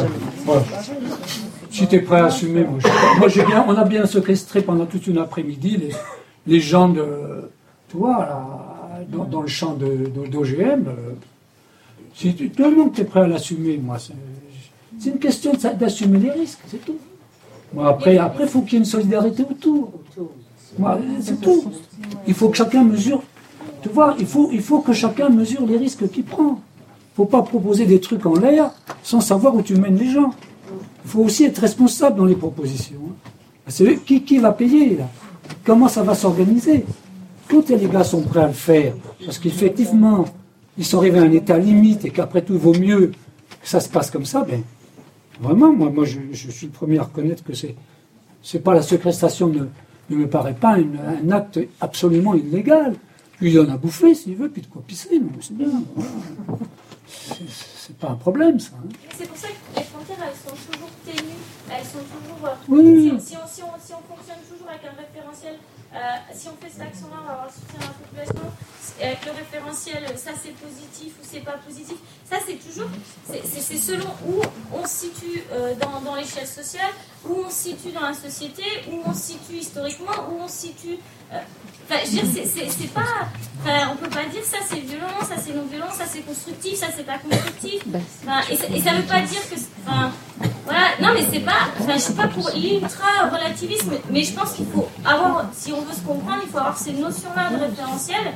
si tu es prêt à assumer, on a bien séquestré pendant toute une après-midi les gens tu vois, là, dans le champ d'OGM. Si tout le monde est prêt à l'assumer, moi, c'est une question d'assumer les risques, c'est tout. Moi, après, il faut qu'il y ait une solidarité autour. Moi, c'est tout. Il faut que chacun mesure. Tu vois, il faut que chacun mesure les risques qu'il prend. Il ne faut pas proposer des trucs en l'air sans savoir où tu mènes les gens. Il faut aussi être responsable dans les propositions. C'est qui va payer, là? Comment ça va s'organiser? Quand les gars sont prêts à le faire, parce qu'effectivement, ils sont arrivés à un état limite et qu'après tout, il vaut mieux que ça se passe comme ça, ben, vraiment, moi je suis le premier à reconnaître que c'est pas la séquestration ne me paraît pas un acte absolument illégal. Lui, il en a bouffé, s'il veut, puis de quoi pisser, mais c'est bien. Voilà. C'est pas un problème, ça. Hein. C'est pour ça que les frontières, elles sont toujours ténues, elles sont toujours... Oui. Si on fonctionne toujours avec un référentiel, si on fait cette action-là, on va avoir le soutien de la population, avec le référentiel, ça c'est positif ou c'est pas positif. Ça c'est toujours... C'est selon où on se situe dans l'échelle sociale, où on se situe dans la société, où on se situe historiquement, où on se situe... je veux dire, c'est pas... on peut pas dire ça c'est violent, ça c'est non violent, ça c'est constructif, ça c'est pas constructif. Et ça veut pas dire que... voilà, non mais c'est pas... je suis pas pour l'ultra relativisme, mais je pense qu'il faut avoir... Si on veut se comprendre, il faut avoir ces notions-là de référentiel.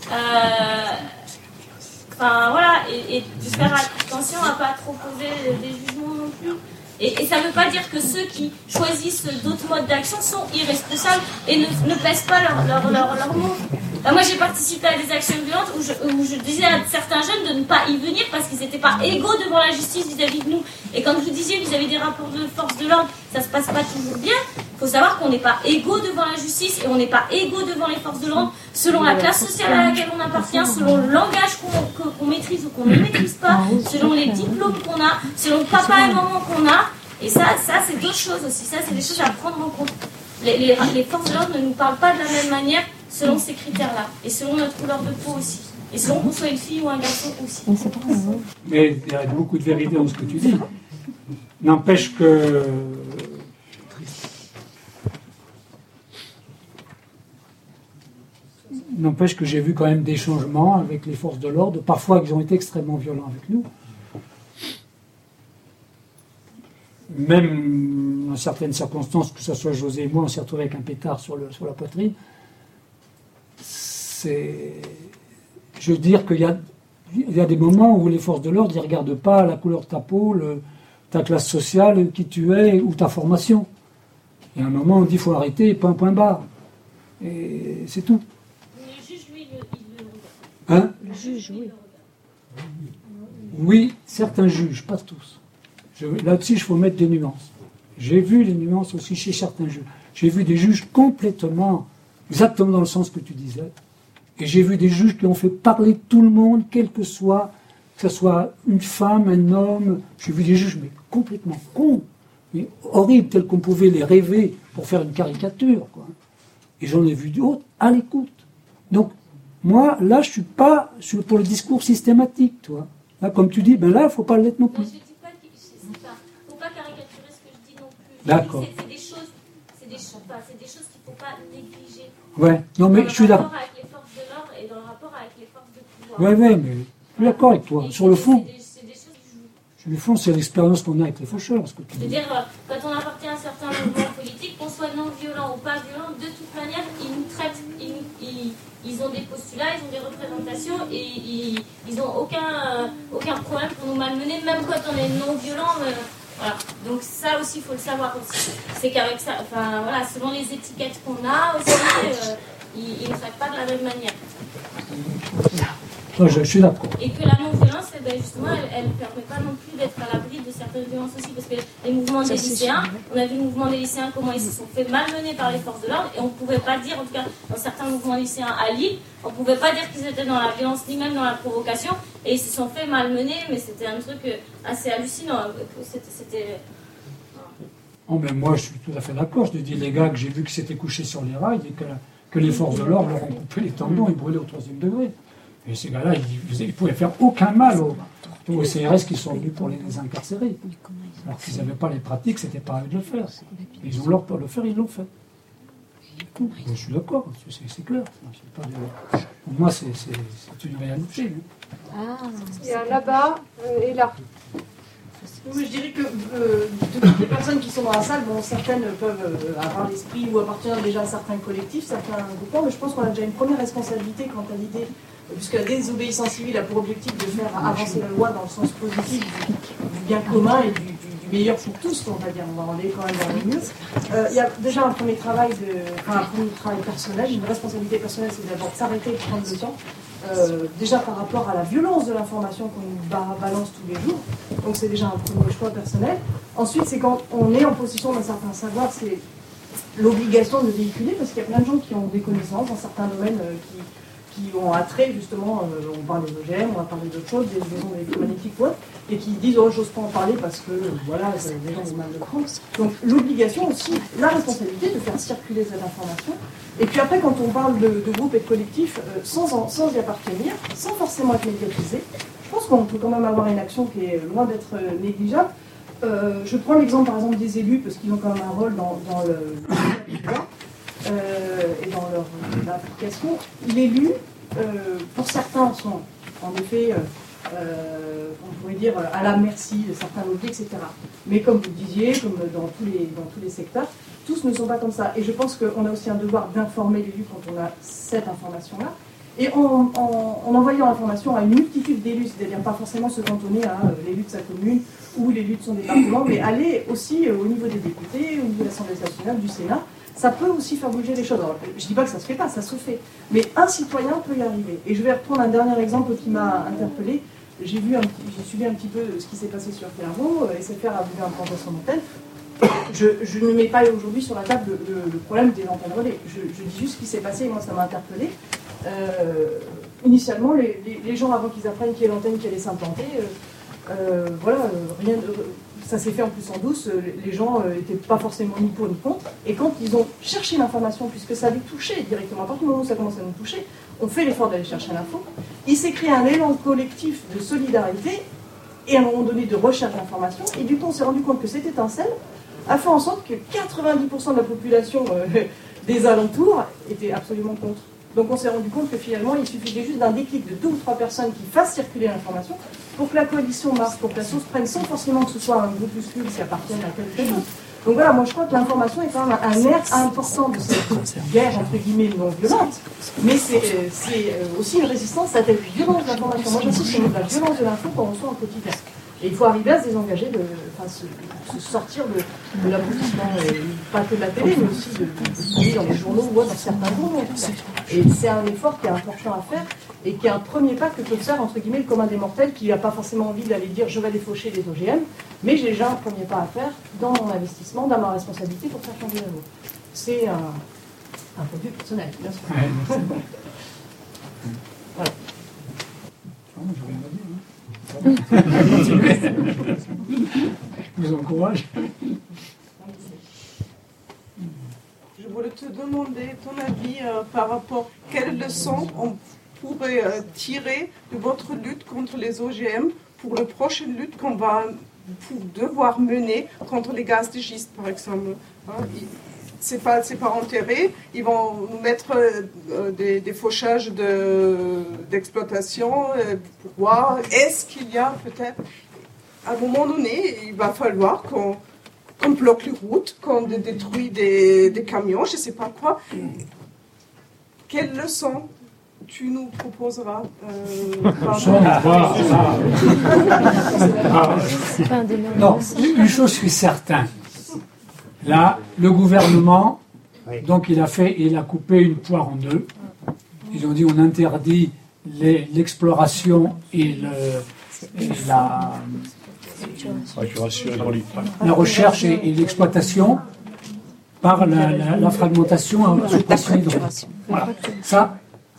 Voilà, et de faire attention à pas trop poser des jugements non plus. Et ça ne veut pas dire que ceux qui choisissent d'autres modes d'action sont irresponsables et ne pèsent pas leur mot. Moi, j'ai participé à des actions violentes où je disais à certains jeunes de ne pas y venir parce qu'ils n'étaient pas égaux devant la justice vis-à-vis de nous. Et comme je vous disais, vis-à-vis des rapports de force de l'ordre, ça se passe pas toujours bien. Il faut savoir qu'on n'est pas égaux devant la justice et on n'est pas égaux devant les forces de l'ordre selon la classe sociale à laquelle on appartient, selon le langage qu'on maîtrise ou qu'on ne maîtrise pas, selon les diplômes qu'on a, selon le papa et maman qu'on a. Et ça c'est d'autres choses aussi. Ça, c'est des choses à prendre en compte. Les forces de l'ordre ne nous parlent pas de la même manière selon ces critères-là. Et selon notre couleur de peau aussi. Et selon qu'on soit une fille ou un garçon aussi. Mais il y a beaucoup de vérité dans ce que tu dis. N'empêche que... j'ai vu quand même des changements avec les forces de l'ordre. Parfois, ils ont été extrêmement violents avec nous. Même dans certaines circonstances, que ce soit José et moi, on s'est retrouvés avec un pétard sur la poitrine. Je veux dire qu'il y a des moments où les forces de l'ordre ne regardent pas la couleur de ta peau, ta classe sociale, qui tu es ou ta formation. Il y a un moment où on dit qu'il faut arrêter, point barre. Et c'est tout. Le juge, lui, il le regarde. Hein ? Le juge, oui. Oui, certains juges, pas tous. Là-dessus, il faut mettre des nuances. J'ai vu les nuances aussi chez certains juges. J'ai vu des juges complètement, exactement dans le sens que tu disais. Et j'ai vu des juges qui ont fait parler tout le monde, quel que ce soit une femme, un homme. J'ai vu des juges, mais complètement cons, mais horribles, tels qu'on pouvait les rêver pour faire une caricature, quoi. Et j'en ai vu d'autres à l'écoute. Donc, moi, là, je suis pour le discours systématique, toi. Là, comme tu dis, ben là, il ne faut pas l'être non plus. Il ne faut pas caricaturer ce que je dis non plus. D'accord. C'est des choses qu'il ne faut pas négliger. Ouais, non, mais je suis d'accord. Dans le rapport avec les forces de l'ordre et dans le rapport avec les forces de pouvoir. Ouais, mais je suis d'accord avec toi. Sur le fond, C'est des choses qui jouent. sur le fond, c'est l'expérience qu'on a avec les faucheurs. Ce que tu dis. C'est-à-dire, quand on appartient à un certain mouvement politique, qu'on soit non violent ou pas violent, de toute manière, ils nous traitent, ils ont des postulats, ils ont des représentations et ils n'ont aucun problème pour nous malmener, même quand on est non violent. Voilà. Donc ça aussi, il faut le savoir aussi. C'est qu'avec ça, enfin voilà, selon les étiquettes qu'on a aussi, ils ne traitent pas de la même manière. Je suis d'accord. Et que la non-violence, justement, elle ne permet pas non plus d'être à l'abri de certaines violences aussi, parce que les mouvements des lycéens, on a vu le mouvement des lycéens, comment ils se sont fait malmener par les forces de l'ordre, et on ne pouvait pas dire, en tout cas dans certains mouvements lycéens à Lille, on ne pouvait pas dire qu'ils étaient dans la violence ni même dans la provocation, et ils se sont fait malmener, mais c'était un truc assez hallucinant. C'était... Oh, mais moi, je suis tout à fait d'accord. Je te dis, les gars que j'ai vus qui s'étaient couchés sur les rails, et que les forces de l'ordre leur ont coupé les tendons et brûlé au 3e degré. Et ces gars-là, ils ne pouvaient faire aucun mal aux CRS qui sont venus pour les incarcérer. Alors qu'ils n'avaient pas les pratiques, c'était pas à eux de le faire. Ils ont l'ordre pour le faire, ils l'ont fait. Je suis d'accord, c'est clair. Pour moi, c'est une réalité. Il y a là-bas et là. Oui, je dirais que de toutes les personnes qui sont dans la salle, bon, certaines peuvent avoir l'esprit ou appartenir déjà à certains collectifs, certains groupements, mais je pense qu'on a déjà une première responsabilité quant à l'idée, puisque la désobéissance civile a pour objectif de faire avancer la loi dans le sens positif du bien commun et du meilleur pour tous, on va dire, on va aller quand même dans le mieux. Il y a déjà un premier travail personnel, une responsabilité personnelle, c'est d'abord de s'arrêter et de prendre le temps. Déjà par rapport à la violence de l'information qu'on nous balance tous les jours. Donc c'est déjà un premier choix personnel. Ensuite, c'est quand on est en possession d'un certain savoir, c'est l'obligation de véhiculer, parce qu'il y a plein de gens qui ont des connaissances dans certains domaines qui ont attrait justement, on parle des OGM, on va parler d'autres choses, des ondes électromagnétiques ou autres, et qui disent oh j'ose pas en parler parce que voilà, les gens ont mal de prendre. Donc l'obligation aussi, la responsabilité de faire circuler cette information. Et puis après, quand on parle de groupes et de collectifs, sans y appartenir, sans forcément être médiatisé, je pense qu'on peut quand même avoir une action qui est loin d'être négligeable. Je prends l'exemple par exemple des élus, parce qu'ils ont quand même un rôle dans le et dans leur application. L'élu, pour certains, sont en effet, on pourrait dire, à la merci de certains lobbies, etc. Mais comme vous disiez, comme dans tous les secteurs, tous ne sont pas comme ça. Et je pense qu'on a aussi un devoir d'informer l'élu quand on a cette information-là. Et en envoyant l'information à une multitude d'élus, c'est-à-dire pas forcément se cantonner à l'élu de sa commune ou l'élu de son département, mais aller aussi au niveau des députés, au niveau de l'Assemblée nationale, du Sénat, ça peut aussi faire bouger les choses. Alors, je ne dis pas que ça ne se fait pas, ça se fait. Mais un citoyen peut y arriver. Et je vais reprendre un dernier exemple qui m'a interpellée. J'ai suivi un petit peu ce qui s'est passé sur Clairvaux. SFR a voulu implanter son antenne. Je ne mets pas aujourd'hui sur la table le problème des antennes relais. Je dis juste ce qui s'est passé et moi ça m'a interpellé. Initialement, les gens, avant qu'ils apprennent qu'il y a l'antenne qui allait s'implanter, ça s'est fait en plus en douce, les gens n'étaient pas forcément ni pour ni contre, et quand ils ont cherché l'information, puisque ça les touchait directement, à partir du moment où ça commence à nous toucher, on fait l'effort d'aller chercher l'info, il s'est créé un élan collectif de solidarité, et à un moment donné de recherche d'information, et du coup on s'est rendu compte que cette étincelle a fait en sorte que 90% de la population des alentours était absolument contre. Donc on s'est rendu compte que finalement, il suffisait juste d'un déclic de 2 ou 3 personnes qui fassent circuler l'information pour que la coalition marche, pour que la chose prenne sans forcément que ce soit un groupuscule qui appartienne à quelque chose. Donc voilà, moi je crois que l'information est quand même un nerf important de cette guerre, entre guillemets, non violente, mais c'est aussi une résistance à cette violence de l'information. Moi j'insiste sur la violence de l'info qu'on reçoit en quotidien. Et il faut arriver à se désengager, se sortir de l'abrutissement, pas que de la télé, mais aussi de dans les journaux ou dans certains journaux. Et c'est un effort qui est important à faire et qui est un premier pas que peut faire, entre guillemets, le commun des mortels, qui n'a pas forcément envie d'aller dire je vais aller faucher les OGM, mais j'ai déjà un premier pas à faire dans mon investissement, dans ma responsabilité pour faire changer la loi. C'est un point de vue personnel, bien sûr. Voilà. Je vous encourage. Je voulais te demander ton avis par rapport à quelles leçons on pourrait tirer de votre lutte contre les OGM pour la prochaine lutte qu'on va devoir mener contre les gaz de schiste, par exemple. C'est pas enterré, ils vont mettre des fauchages d'exploitation pour voir, est-ce qu'il y a peut-être, à un moment donné, il va falloir qu'on bloque les routes, qu'on détruit des camions, je ne sais pas quoi. Quelle leçon tu nous proposeras Non, une chose je suis certain. Là, le gouvernement, donc il a coupé une poire en deux. Ils ont dit on interdit l'exploration et la recherche et l'exploitation par la fragmentation sous pression hydraulique. Voilà. Ça,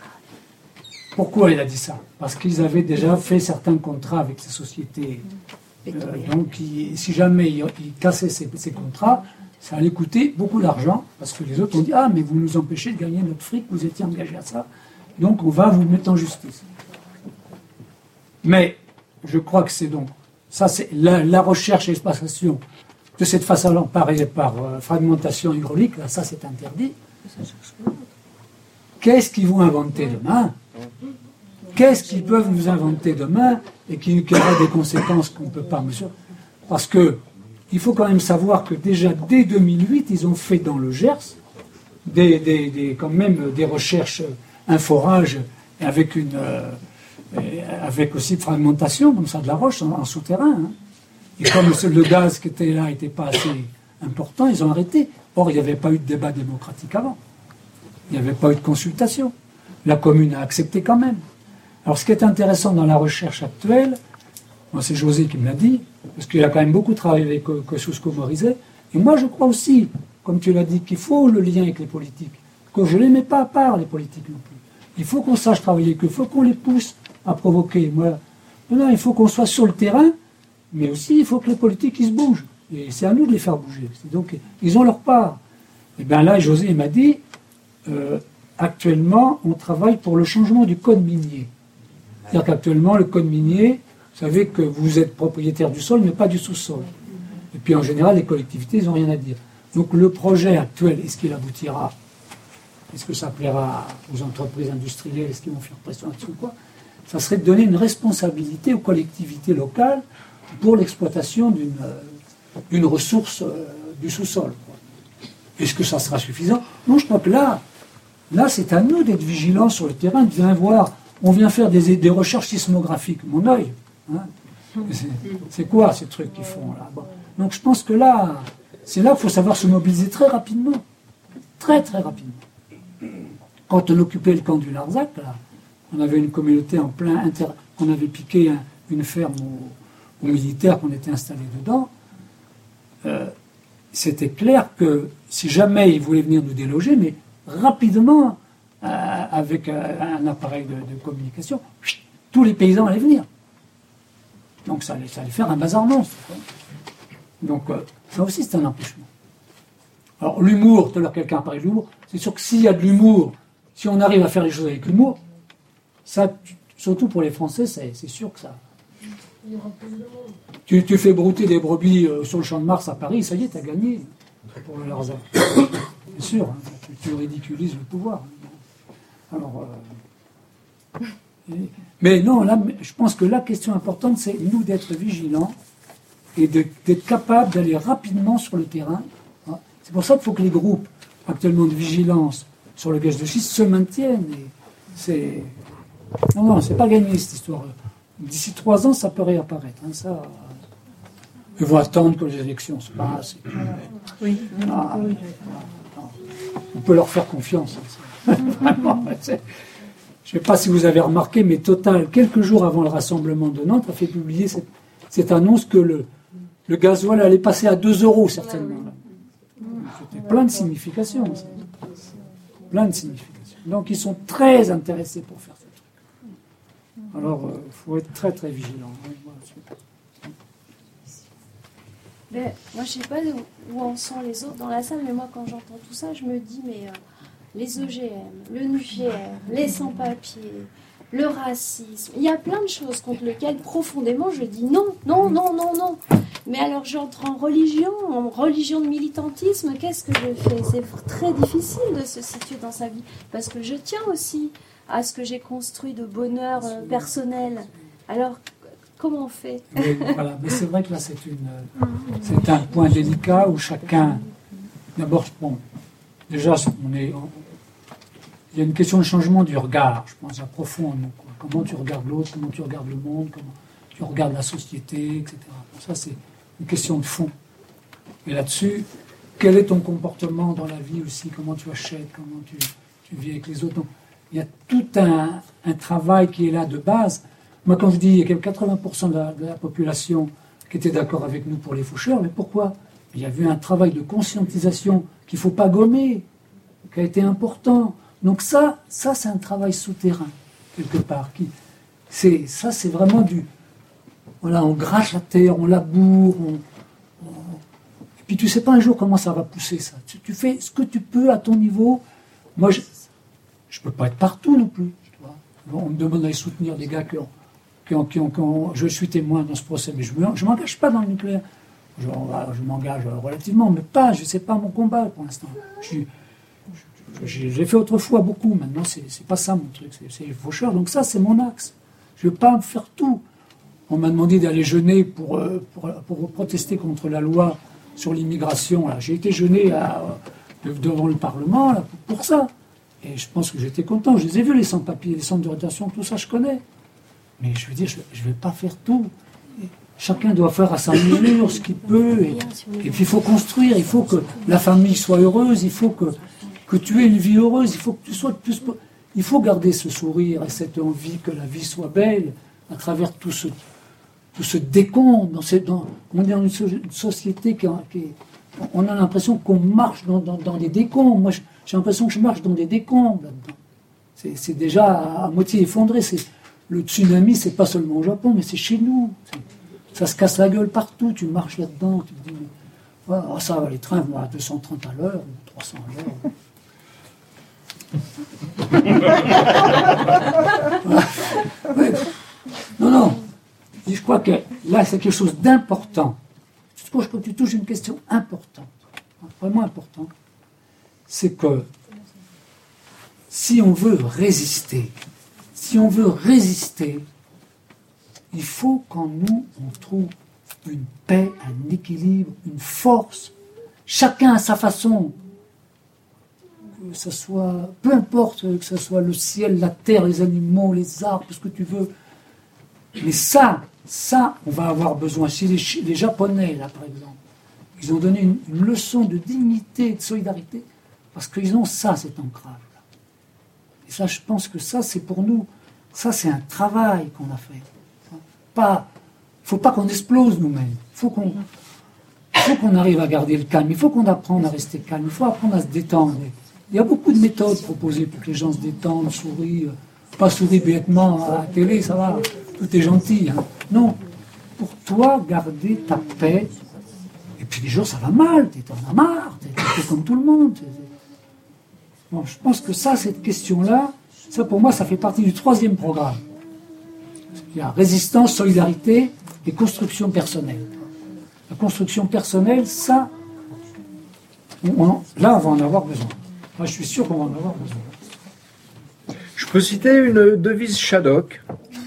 pourquoi il a dit ça? Parce qu'ils avaient déjà fait certains contrats avec ces sociétés. Donc, si jamais ils cassaient ces contrats, ça allait coûter beaucoup d'argent, parce que les autres ont dit « Ah, mais vous nous empêchez de gagner notre fric, vous étiez engagés à ça, donc on va vous mettre en justice. » Mais, je crois que c'est donc, ça c'est la recherche et l'exploitation de cette façon par fragmentation hydraulique, là, ça c'est interdit. Qu'est-ce qu'ils vont inventer demain? Qu'est-ce qu'ils peuvent nous inventer demain et qui aura des conséquences qu'on ne peut pas mesurer? Parce que il faut quand même savoir que déjà dès 2008, ils ont fait dans le Gers quand même des recherches, un forage avec aussi de fragmentation, comme ça, de la roche en souterrain. Hein. Et comme le gaz qui était là n'était pas assez important, ils ont arrêté. Or, il n'y avait pas eu de débat démocratique avant. Il n'y avait pas eu de consultation. La commune a accepté quand même. Alors, ce qui est intéressant dans la recherche actuelle, moi, c'est José qui me l'a dit, parce qu'il a quand même beaucoup travaillé avec Kosciusko-Morizet. Et moi, je crois aussi, comme tu l'as dit, qu'il faut le lien avec les politiques. Que je ne les mets pas à part, les politiques non plus. Il faut qu'on sache travailler, qu'il faut qu'on les pousse à provoquer. Moi, il faut qu'on soit sur le terrain, mais aussi il faut que les politiques ils se bougent. Et c'est à nous de les faire bouger. Donc, ils ont leur part. Et bien là, José m'a dit, actuellement, on travaille pour le changement du code minier. C'est-à-dire qu'actuellement, le code minier, vous savez que vous êtes propriétaire du sol, mais pas du sous-sol. Et puis en général, les collectivités, ils n'ont rien à dire. Donc le projet actuel, est-ce qu'il aboutira? Est-ce que ça plaira aux entreprises industrielles? Est-ce qu'ils vont faire pression là-dessus ou quoi? Ça serait de donner une responsabilité aux collectivités locales pour l'exploitation d'une ressource du sous-sol. Est-ce que ça sera suffisant? Non, je crois que là c'est à nous d'être vigilants sur le terrain, de bien voir. On vient faire des recherches sismographiques. Mon œil. Hein, c'est quoi ces trucs qu'ils font là? Bon. Donc je pense que là, c'est là qu'il faut savoir se mobiliser très rapidement. très très rapidement. Quand on occupait le camp du Larzac, là, on avait une communauté en plein on avait piqué une ferme aux militaires qu'on était installés dedans. C'était clair que si jamais ils voulaient venir nous déloger, mais rapidement, avec un appareil de communication, tous les paysans allaient venir. Donc ça allait faire un bazar monstre. Donc ça aussi c'est un empêchement. Alors l'humour, tout à l'heure quelqu'un a parlé de l'humour, c'est sûr que s'il y a de l'humour, si on arrive à faire les choses avec l'humour, ça, surtout pour les Français, c'est sûr que ça... Tu fais brouter des brebis sur le champ de Mars à Paris, ça y est, t'as gagné pour le Larzac. C'est sûr, hein, tu ridiculises le pouvoir. Alors, mais non, là, je pense que la question importante, c'est nous d'être vigilants et d'être capables d'aller rapidement sur le terrain. C'est pour ça qu'il faut que les groupes actuellement de vigilance sur le gaz de schiste se maintiennent. Et non, c'est pas gagné cette histoire. D'ici 3 ans, ça peut réapparaître. Hein, ça, il faut attendre que les élections se passent. Oui. On peut leur faire confiance. Vraiment, je ne sais pas si vous avez remarqué, mais Total, quelques jours avant le rassemblement de Nantes, a fait publier cette annonce que le gasoil allait passer à 2 € certainement. C'était plein de significations. Plein de significations. Donc ils sont très intéressés pour faire ça. Alors, il faut être très très vigilant. Mais, moi, je ne sais pas où en sont les autres dans la salle, mais moi, quand j'entends tout ça, je me dis, mais les OGM, le nucléaire, les sans-papiers, le racisme, il y a plein de choses contre lesquelles, profondément, je dis non, non, non, non, non. Mais alors, j'entre en religion de militantisme, qu'est-ce que je fais? C'est très difficile de se situer dans sa vie, parce que je tiens aussi à ce que j'ai construit de bonheur personnel. Alors, comment on fait? Oui, voilà. Mais c'est vrai que là, c'est un point délicat où chacun... D'abord, bon, déjà, il y a une question de changement du regard, je pense, à profond en nous. Comment tu regardes l'autre, comment tu regardes le monde, comment tu regardes la société, etc. Ça, c'est une question de fond. Et là-dessus, quel est ton comportement dans la vie aussi? Comment tu achètes, comment tu vis avec les autres? Donc, il y a tout un travail qui est là de base. Moi, quand je dis qu'il y a 80% de la population qui était d'accord avec nous pour les faucheurs, mais pourquoi? Il y a eu un travail de conscientisation qu'il ne faut pas gommer, qui a été important. Donc ça c'est un travail souterrain, quelque part. C'est vraiment du... Voilà, on gratte la terre, on laboure, et puis tu ne sais pas un jour comment ça va pousser, ça. Tu fais ce que tu peux à ton niveau. Moi, je ne peux pas être partout non plus. On me demande d'aller soutenir des gars je suis témoin dans ce procès, mais je ne m'engage pas dans le nucléaire. Je m'engage relativement, mais pas, je ne sais pas mon combat pour l'instant. J'ai fait autrefois beaucoup, maintenant c'est pas ça mon truc, c'est les faucheurs, donc ça c'est mon axe. Je ne veux pas me faire tout. On m'a demandé d'aller jeûner pour protester contre la loi sur l'immigration. J'ai été jeûner devant le Parlement là, pour ça. Et je pense que j'étais content. Je les ai vus, les sans-papiers, les centres de rétention, tout ça, je connais. Mais je veux dire, je ne vais pas faire tout. Et chacun doit faire à sa mesure ce qu'il peut. Et puis, il faut construire. Il faut que la famille soit heureuse. Il faut que tu aies une vie heureuse. Il faut que tu sois le plus... Il faut garder ce sourire et cette envie que la vie soit belle à travers tout ce décombre. On est dans une société qui on a l'impression qu'on marche dans des décombres. Moi, j'ai l'impression que je marche dans des décombres là-dedans. C'est déjà à moitié effondré. Le tsunami, c'est pas seulement au Japon, mais c'est chez nous. Ça se casse la gueule partout. Tu marches là-dedans. Tu te dis, ça va, les trains vont à 230 à l'heure ou 300 à l'heure. Ouais. Non. Je crois que là, c'est quelque chose d'important. Je crois que tu touches une question importante, vraiment importante. C'est que si on veut résister, il faut qu'en nous, on trouve une paix, un équilibre, une force. Chacun à sa façon. Que ce soit, peu importe, que ce soit le ciel, la terre, les animaux, les arbres, ce que tu veux. Mais ça, on va avoir besoin. Si les Japonais, là, par exemple, ils ont donné une leçon de dignité et de solidarité, Parce qu'ils ont ça, cet ancrage-là. Et ça, je pense que ça, c'est pour nous. Ça, c'est un travail qu'on a fait. Il ne faut pas qu'on explose nous-mêmes. Il faut qu'on arrive à garder le calme. Il faut qu'on apprenne à rester calme. Il faut apprendre à se détendre. Il y a beaucoup de méthodes proposées pour que les gens se détendent, sourient. Pas sourire bêtement à la télé, ça va. Tout est gentil. Hein. Non. Pour toi, garder ta paix. Et puis des jours, ça va mal. T'en as marre. T'es comme tout le monde. Bon, je pense que ça, cette question-là, ça pour moi, ça fait partie du 3e programme. Il y a résistance, solidarité et construction personnelle. La construction personnelle, ça, là, on va en avoir besoin. Moi, je suis sûr qu'on va en avoir besoin. Je peux citer une devise Shadok.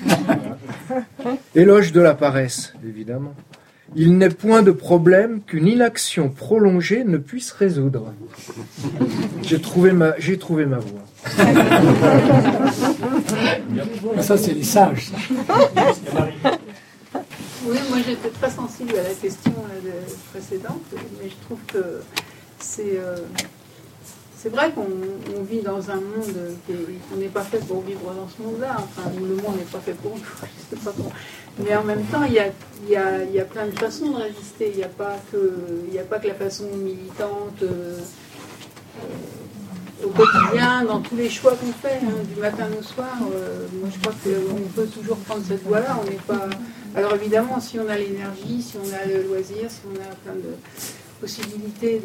Éloge de la paresse, évidemment. Il n'est point de problème qu'une inaction prolongée ne puisse résoudre. J'ai trouvé ma voie. Ça, c'est les sages, ça. Oui, moi j'étais très sensible à la question précédente, mais je trouve que c'est vrai qu'on vit dans un monde on n'est pas fait pour vivre dans ce monde-là, enfin le monde n'est pas fait pour nous, je sais pas comment. Mais en même temps, il y a plein de façons de résister, il n'y a pas que la façon militante au quotidien, dans tous les choix qu'on fait, du matin au soir. Moi je crois qu'on peut toujours prendre cette voie-là, on n'est pas... Alors évidemment, si on a l'énergie, si on a le loisir, si on a plein de possibilités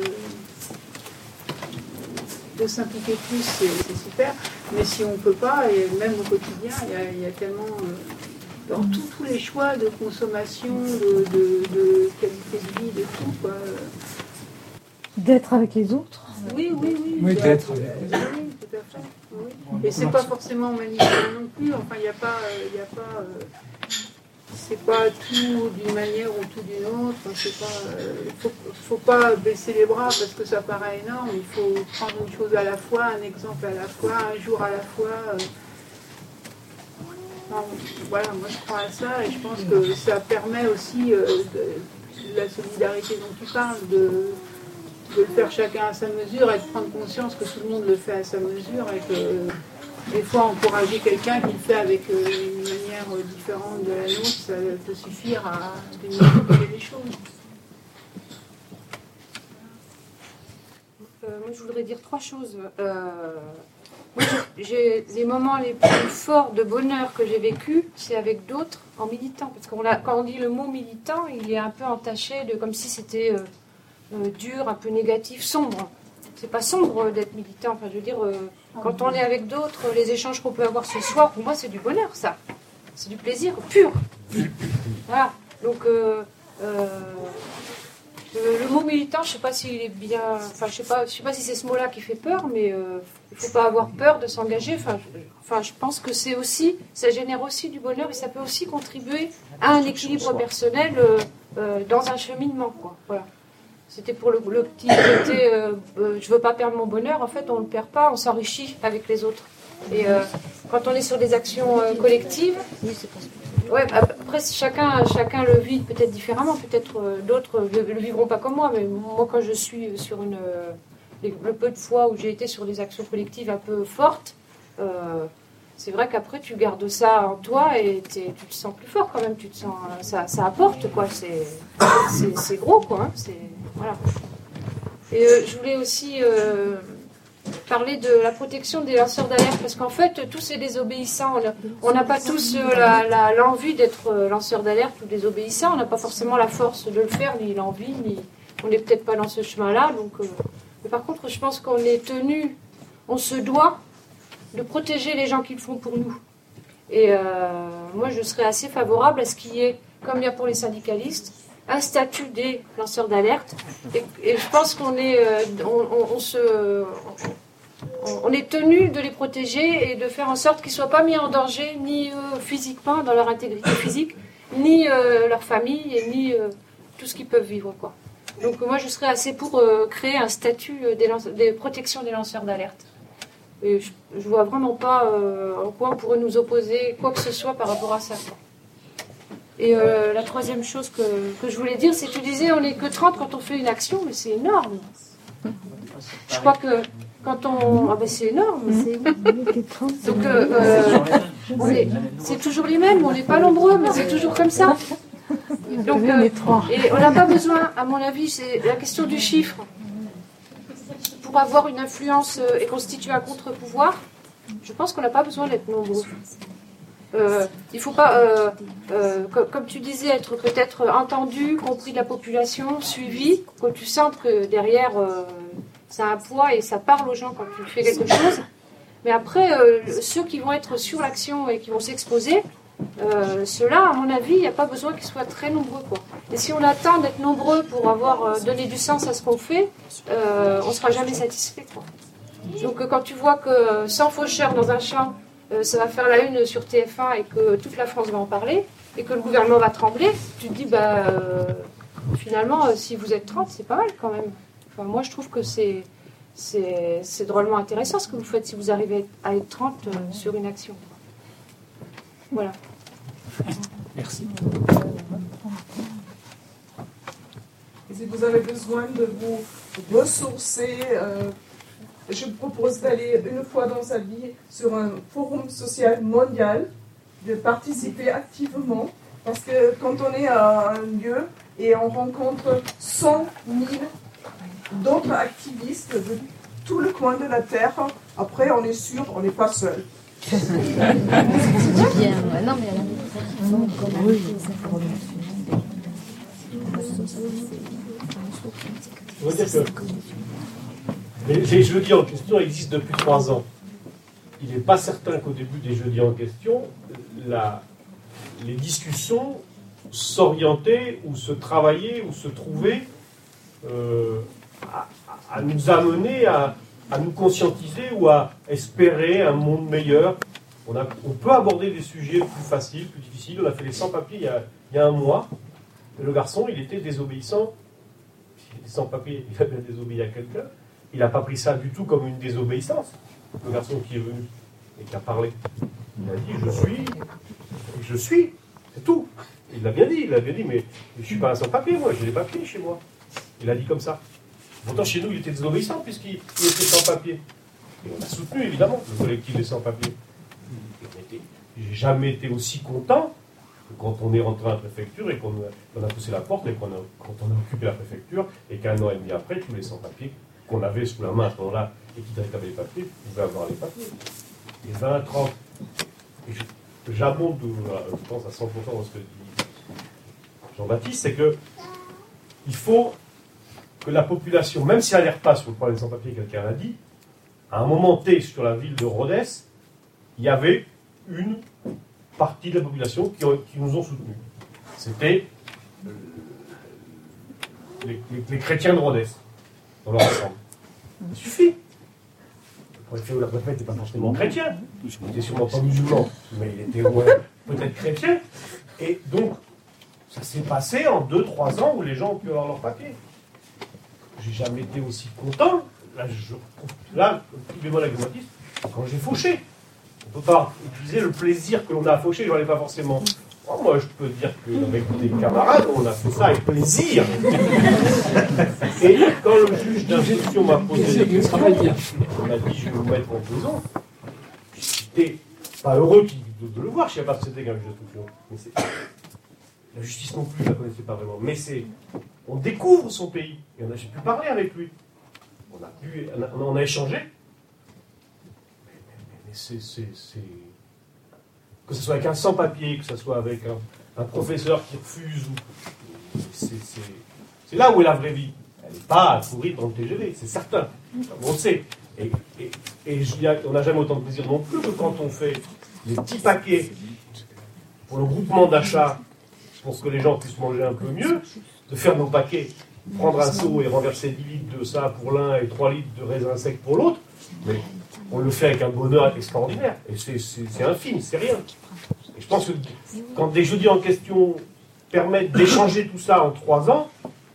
de s'impliquer plus, c'est super. Mais si on ne peut pas, et même au quotidien, il y a tellement... dans tous les choix de consommation, de qualité de vie, de tout, quoi. D'être avec les autres. Oui. Oui, d'être avec les autres. Oui, tout à fait. Oui. Et c'est pas forcément manipulé non plus. Enfin, il n'y a pas c'est pas tout d'une manière ou tout d'une autre. C'est pas, faut pas baisser les bras parce que ça paraît énorme. Il faut prendre une chose à la fois, un exemple à la fois, un jour à la fois. Voilà, moi je crois à ça et je pense que ça permet aussi la solidarité dont tu parles, de le faire chacun à sa mesure et de prendre conscience que tout le monde le fait à sa mesure et que des fois encourager quelqu'un qui le fait avec une manière différente de la nôtre, ça peut suffire à démultiplier les choses. Moi je voudrais dire 3 choses. Moi, j'ai des moments les plus forts de bonheur que j'ai vécu, c'est avec d'autres en militant. Parce que quand on dit le mot militant, il est un peu entaché de comme si c'était dur, un peu négatif, sombre. C'est pas sombre d'être militant. Enfin, je veux dire, quand on est avec d'autres, les échanges qu'on peut avoir ce soir, pour moi, c'est du bonheur, ça. C'est du plaisir pur. Voilà. Donc, le mot militant, je ne sais pas s'il est bien. Enfin, je sais pas si c'est ce mot-là qui fait peur, mais il ne faut pas avoir peur de s'engager. Enfin, je pense que ça génère aussi du bonheur et ça peut aussi contribuer à un équilibre personnel dans un cheminement, quoi. Voilà. C'était pour le petit côté, je veux pas perdre mon bonheur. En fait, on le perd pas, on s'enrichit avec les autres. Et quand on est sur des actions collectives, ouais, après chacun le vit peut-être différemment. Peut-être d'autres le vivront pas comme moi. Mais moi, quand je suis sur le peu de fois où j'ai été sur des actions collectives un peu fortes, c'est vrai qu'après tu gardes ça en toi et tu te sens plus fort quand même. Tu te sens, ça apporte quoi. C'est gros quoi. Hein, voilà. Et je voulais aussi parler de la protection des lanceurs d'alerte parce qu'en fait tous ces désobéissants, on n'a pas tous l'envie d'être lanceur d'alerte ou désobéissant. On n'a pas forcément la force de le faire ni l'envie, ni on n'est peut-être pas dans ce chemin-là. Donc, mais par contre, je pense qu'on est tenu, on se doit de protéger les gens qui le font pour nous. Et moi, je serais assez favorable à ce qu'il y ait, comme il y a pour les syndicalistes, un statut des lanceurs d'alerte. Et je pense qu'on est, on est tenu de les protéger et de faire en sorte qu'ils ne soient pas mis en danger, ni physiquement, dans leur intégrité physique, ni leur famille, et ni tout ce qu'ils peuvent vivre, quoi. Donc moi, je serais assez pour créer un statut des protections des lanceurs d'alerte. Et je ne vois vraiment pas en quoi on pourrait nous opposer quoi que ce soit par rapport à ça, quoi. Et la troisième chose que je voulais dire, c'est que tu disais on n'est que 30 quand on fait une action, mais c'est énorme. je crois que quand on... Ah ben c'est énorme. Donc c'est toujours les mêmes, on n'est pas nombreux, mais c'est toujours comme ça. Donc, et on n'a pas besoin, à mon avis, c'est la question du chiffre. Pour avoir une influence et constituer un contre-pouvoir, je pense qu'on n'a pas besoin d'être nombreux. Il ne faut pas, comme tu disais, être peut-être entendu, compris de la population, suivi, que tu sens que derrière, ça a un poids et ça parle aux gens quand tu fais quelque chose. Mais après, ceux qui vont être sur l'action et qui vont s'exposer, ceux-là, à mon avis, il n'y a pas besoin qu'ils soient très nombreux, quoi. Et si on attend d'être nombreux pour avoir donné du sens à ce qu'on fait, on ne sera jamais satisfait, quoi. Donc quand tu vois que 100 faucheurs dans un champ, ça va faire la une sur TF1 et que toute la France va en parler, et que le gouvernement va trembler, tu te dis, finalement, si vous êtes 30, c'est pas mal quand même. Enfin, moi, je trouve que c'est drôlement intéressant ce que vous faites si vous arrivez à être 30 sur une action. Voilà. Merci. Et si vous avez besoin de vous ressourcer, je vous propose d'aller une fois dans sa vie sur un forum social mondial, de participer activement, parce que quand on est à un lieu et on rencontre 100 000 d'autres activistes de tout le coin de la Terre, après on est sûr, on n'est pas seul. Bien, non mais Je veux dire que les jeudis en question existent depuis 3 ans. Il n'est pas certain qu'au début des jeudis en question, les discussions s'orientaient ou se travaillaient ou se trouvaient à nous amener à nous conscientiser ou à espérer un monde meilleur. On peut aborder des sujets plus faciles, plus difficiles. On a fait les sans-papiers il y a un mois. Le garçon, il était désobéissant. Il était sans-papier, il a bien désobéi à quelqu'un. Il n'a pas pris ça du tout comme une désobéissance. Le garçon qui est venu et qui a parlé, il a dit je suis, c'est tout. Il l'a bien dit, mais je ne suis pas un sans-papier, moi, j'ai des papiers chez moi. Il a dit comme ça. Pourtant, chez nous, il était désobéissant puisqu'il était sans-papier. Et on a soutenu, évidemment, le collectif des sans-papiers. J'ai jamais été aussi content que quand on est rentré à la préfecture et qu'on a poussé la porte et quand on a occupé la préfecture et qu'un an et demi après, tous les sans-papiers qu'on avait sous la main à ce moment-là et qui réclamaient les papiers pouvaient avoir les papiers. Les 20, 30. Et j'abonde, je pense à 100% dans ce que dit Jean-Baptiste, c'est que il faut que la population, même si elle n'adhère pas sur le problème des sans-papiers, quelqu'un l'a dit, à un moment T sur la ville de Rhodes, il y avait une partie de la population qui nous ont soutenus. C'était les chrétiens de Rhodes, dans leur ensemble. Il suffit. Le préfet ou la préfète n'était pas forcément chrétien, il n'était sûrement pas musulman, mais il était peut-être chrétien. Et donc, ça s'est passé en 2-3 ans où les gens ont pu avoir leur papier. J'ai jamais été aussi content. Là, le petit bémol avec Jean-Baptiste, quand j'ai fauché. On ne peut pas utiliser le plaisir que l'on a à faucher, j'en ai pas forcément. Oh, moi, je peux dire qu'avec des camarades, on a fait ça avec plaisir. Et quand le juge d'instruction m'a posé des questions, on m'a dit je vais vous mettre en prison. J'étais pas heureux de le voir, je ne savais pas ce que c'était qu'un juge d'instruction. La justice non plus, je ne la connaissais pas vraiment. Mais on découvre son pays. Et j'ai pu parler avec lui. On a échangé. Mais que ce soit avec un sans-papier, que ce soit avec un professeur qui refuse, c'est là où est la vraie vie. Elle n'est pas à courir dans le TGV, c'est certain. On le sait. Et on n'a jamais autant de plaisir non plus que quand on fait les petits paquets pour le groupement d'achat, pour que les gens puissent manger un peu mieux, de faire nos paquets, prendre un seau et renverser 10 litres de ça pour l'un et 3 litres de raisin sec pour l'autre. Mais on le fait avec un bonheur extraordinaire. Et c'est infime, c'est rien. Et je pense que quand des jeudis en question permettent d'échanger tout ça en 3 ans,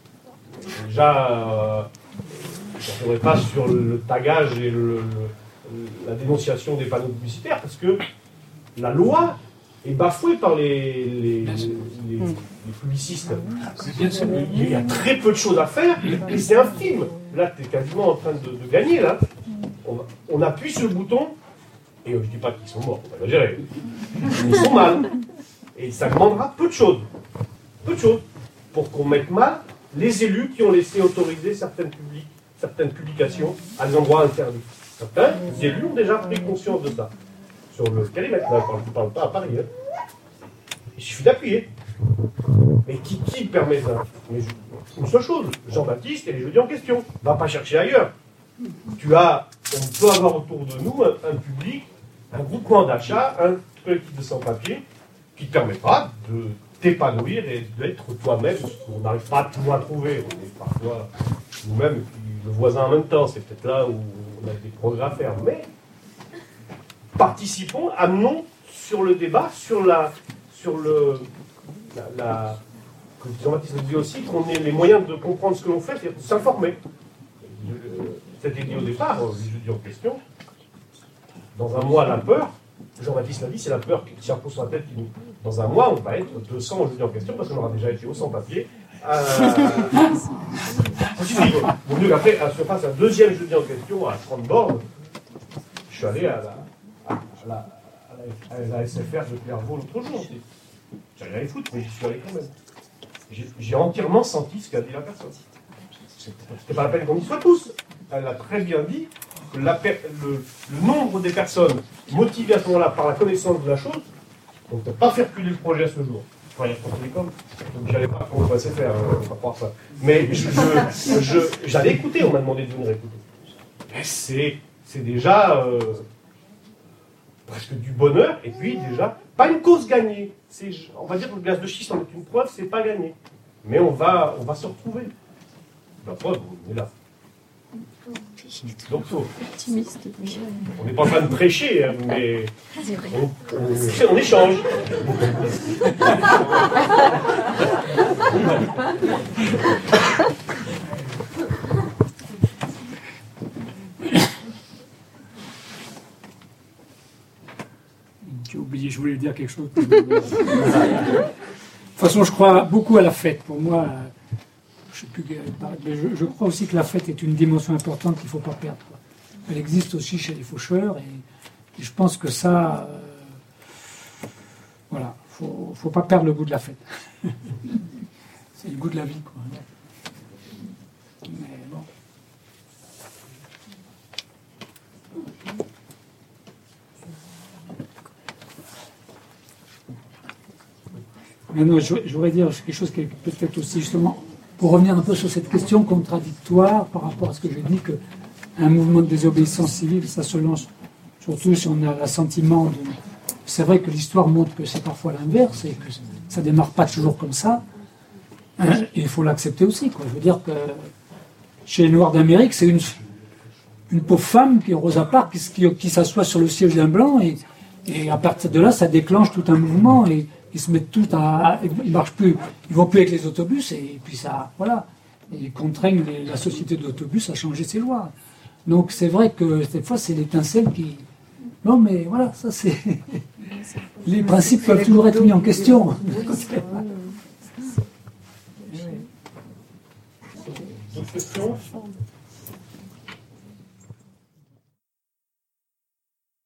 déjà, je ne serai pas sur le tagage et la dénonciation des panneaux publicitaires, parce que la loi est bafoué par les publicistes. Il y a très peu de choses à faire, et c'est infime. Là, tu es quasiment en train de gagner, là. On appuie sur le bouton, et je ne dis pas qu'ils sont morts, on va gérer. Ils sont mal. Et ça demandera peu de choses. Peu de choses. Pour qu'on mette mal les élus qui ont laissé autoriser certaines publications à des endroits interdits. Certains élus ont déjà pris conscience de ça. Sur le périmètre, là, je ne parle pas à Paris. Hein. Il suffit d'appuyer. Mais qui permet ça? Mais une seule chose, Jean-Baptiste et les jeudis en question. Ne va pas chercher ailleurs. On peut avoir autour de nous un public, un groupement d'achat, un collectif de sans-papiers qui te permettra de t'épanouir et d'être toi-même. On n'arrive pas toujours à trouver. On est parfois nous-mêmes et puis le voisin en même temps. C'est peut-être là où on a des progrès à faire. Mais participons, amenons sur le débat, comme Jean-Baptiste dit aussi, qu'on ait les moyens de comprendre ce que l'on fait et de s'informer. C'était dit au départ, les jeudis en question, dans un mois, la peur, Jean-Baptiste l'a dit, c'est la peur qui tient pour sa tête. Dans un mois, on va être 200 au jeudi en question parce qu'on aura déjà été au sans-papier. Vaut mieux qu'après, se fasse un deuxième jeudi en question à 30 bornes. Je suis allé à la SFR de Clairvaux l'autre jour. J'allais aller foutre, mais j'y suis allé quand même. J'ai entièrement senti ce qu'a dit la personne. C'était pas la peine qu'on y soit tous. Elle a très bien dit que le nombre des personnes motivées à ce moment-là par la connaissance de la chose, on ne peut pas faire reculer le projet à ce jour. Enfin, il y a pas télécom, donc j'allais pas pour le SFR, on va croire ça. Mais j'allais écouter, on m'a demandé de venir écouter. Mais c'est déjà presque du bonheur, et puis déjà, pas une cause gagnée. On va dire que le gaz de schiste en est une preuve, c'est pas gagné. Mais on va se retrouver. La preuve, on est là. Donc, on n'est pas en train de prêcher, mais on échange. J'ai oublié, je voulais dire quelque chose. De toute façon, je crois beaucoup à la fête. Pour moi, je crois aussi que la fête est une dimension importante qu'il ne faut pas perdre. Elle existe aussi chez les faucheurs, et je pense que ça, voilà, faut pas perdre le goût de la fête. C'est le goût de la vie, quoi. Mais bon. Maintenant, je voudrais dire quelque chose qui est peut-être aussi justement, pour revenir un peu sur cette question contradictoire par rapport à ce que j'ai dit, qu'un mouvement de désobéissance civile, ça se lance surtout si on a l'assentiment de... C'est vrai que l'histoire montre que c'est parfois l'inverse et que ça ne démarre pas toujours comme ça. Et il faut l'accepter aussi, quoi. Je veux dire que chez les Noirs d'Amérique, c'est une pauvre femme qui est Rosa Parks qui s'assoit sur le siège d'un blanc et à partir de là, ça déclenche tout un mouvement et ils se mettent tout ils marchent plus, ils vont plus avec les autobus et puis ça, voilà, et ils contraignent la société d'autobus à changer ses lois. Donc c'est vrai que cette fois c'est l'étincelle qui, non mais voilà, ça c'est, les principes peuvent toujours être mis en question. D'autres questions ?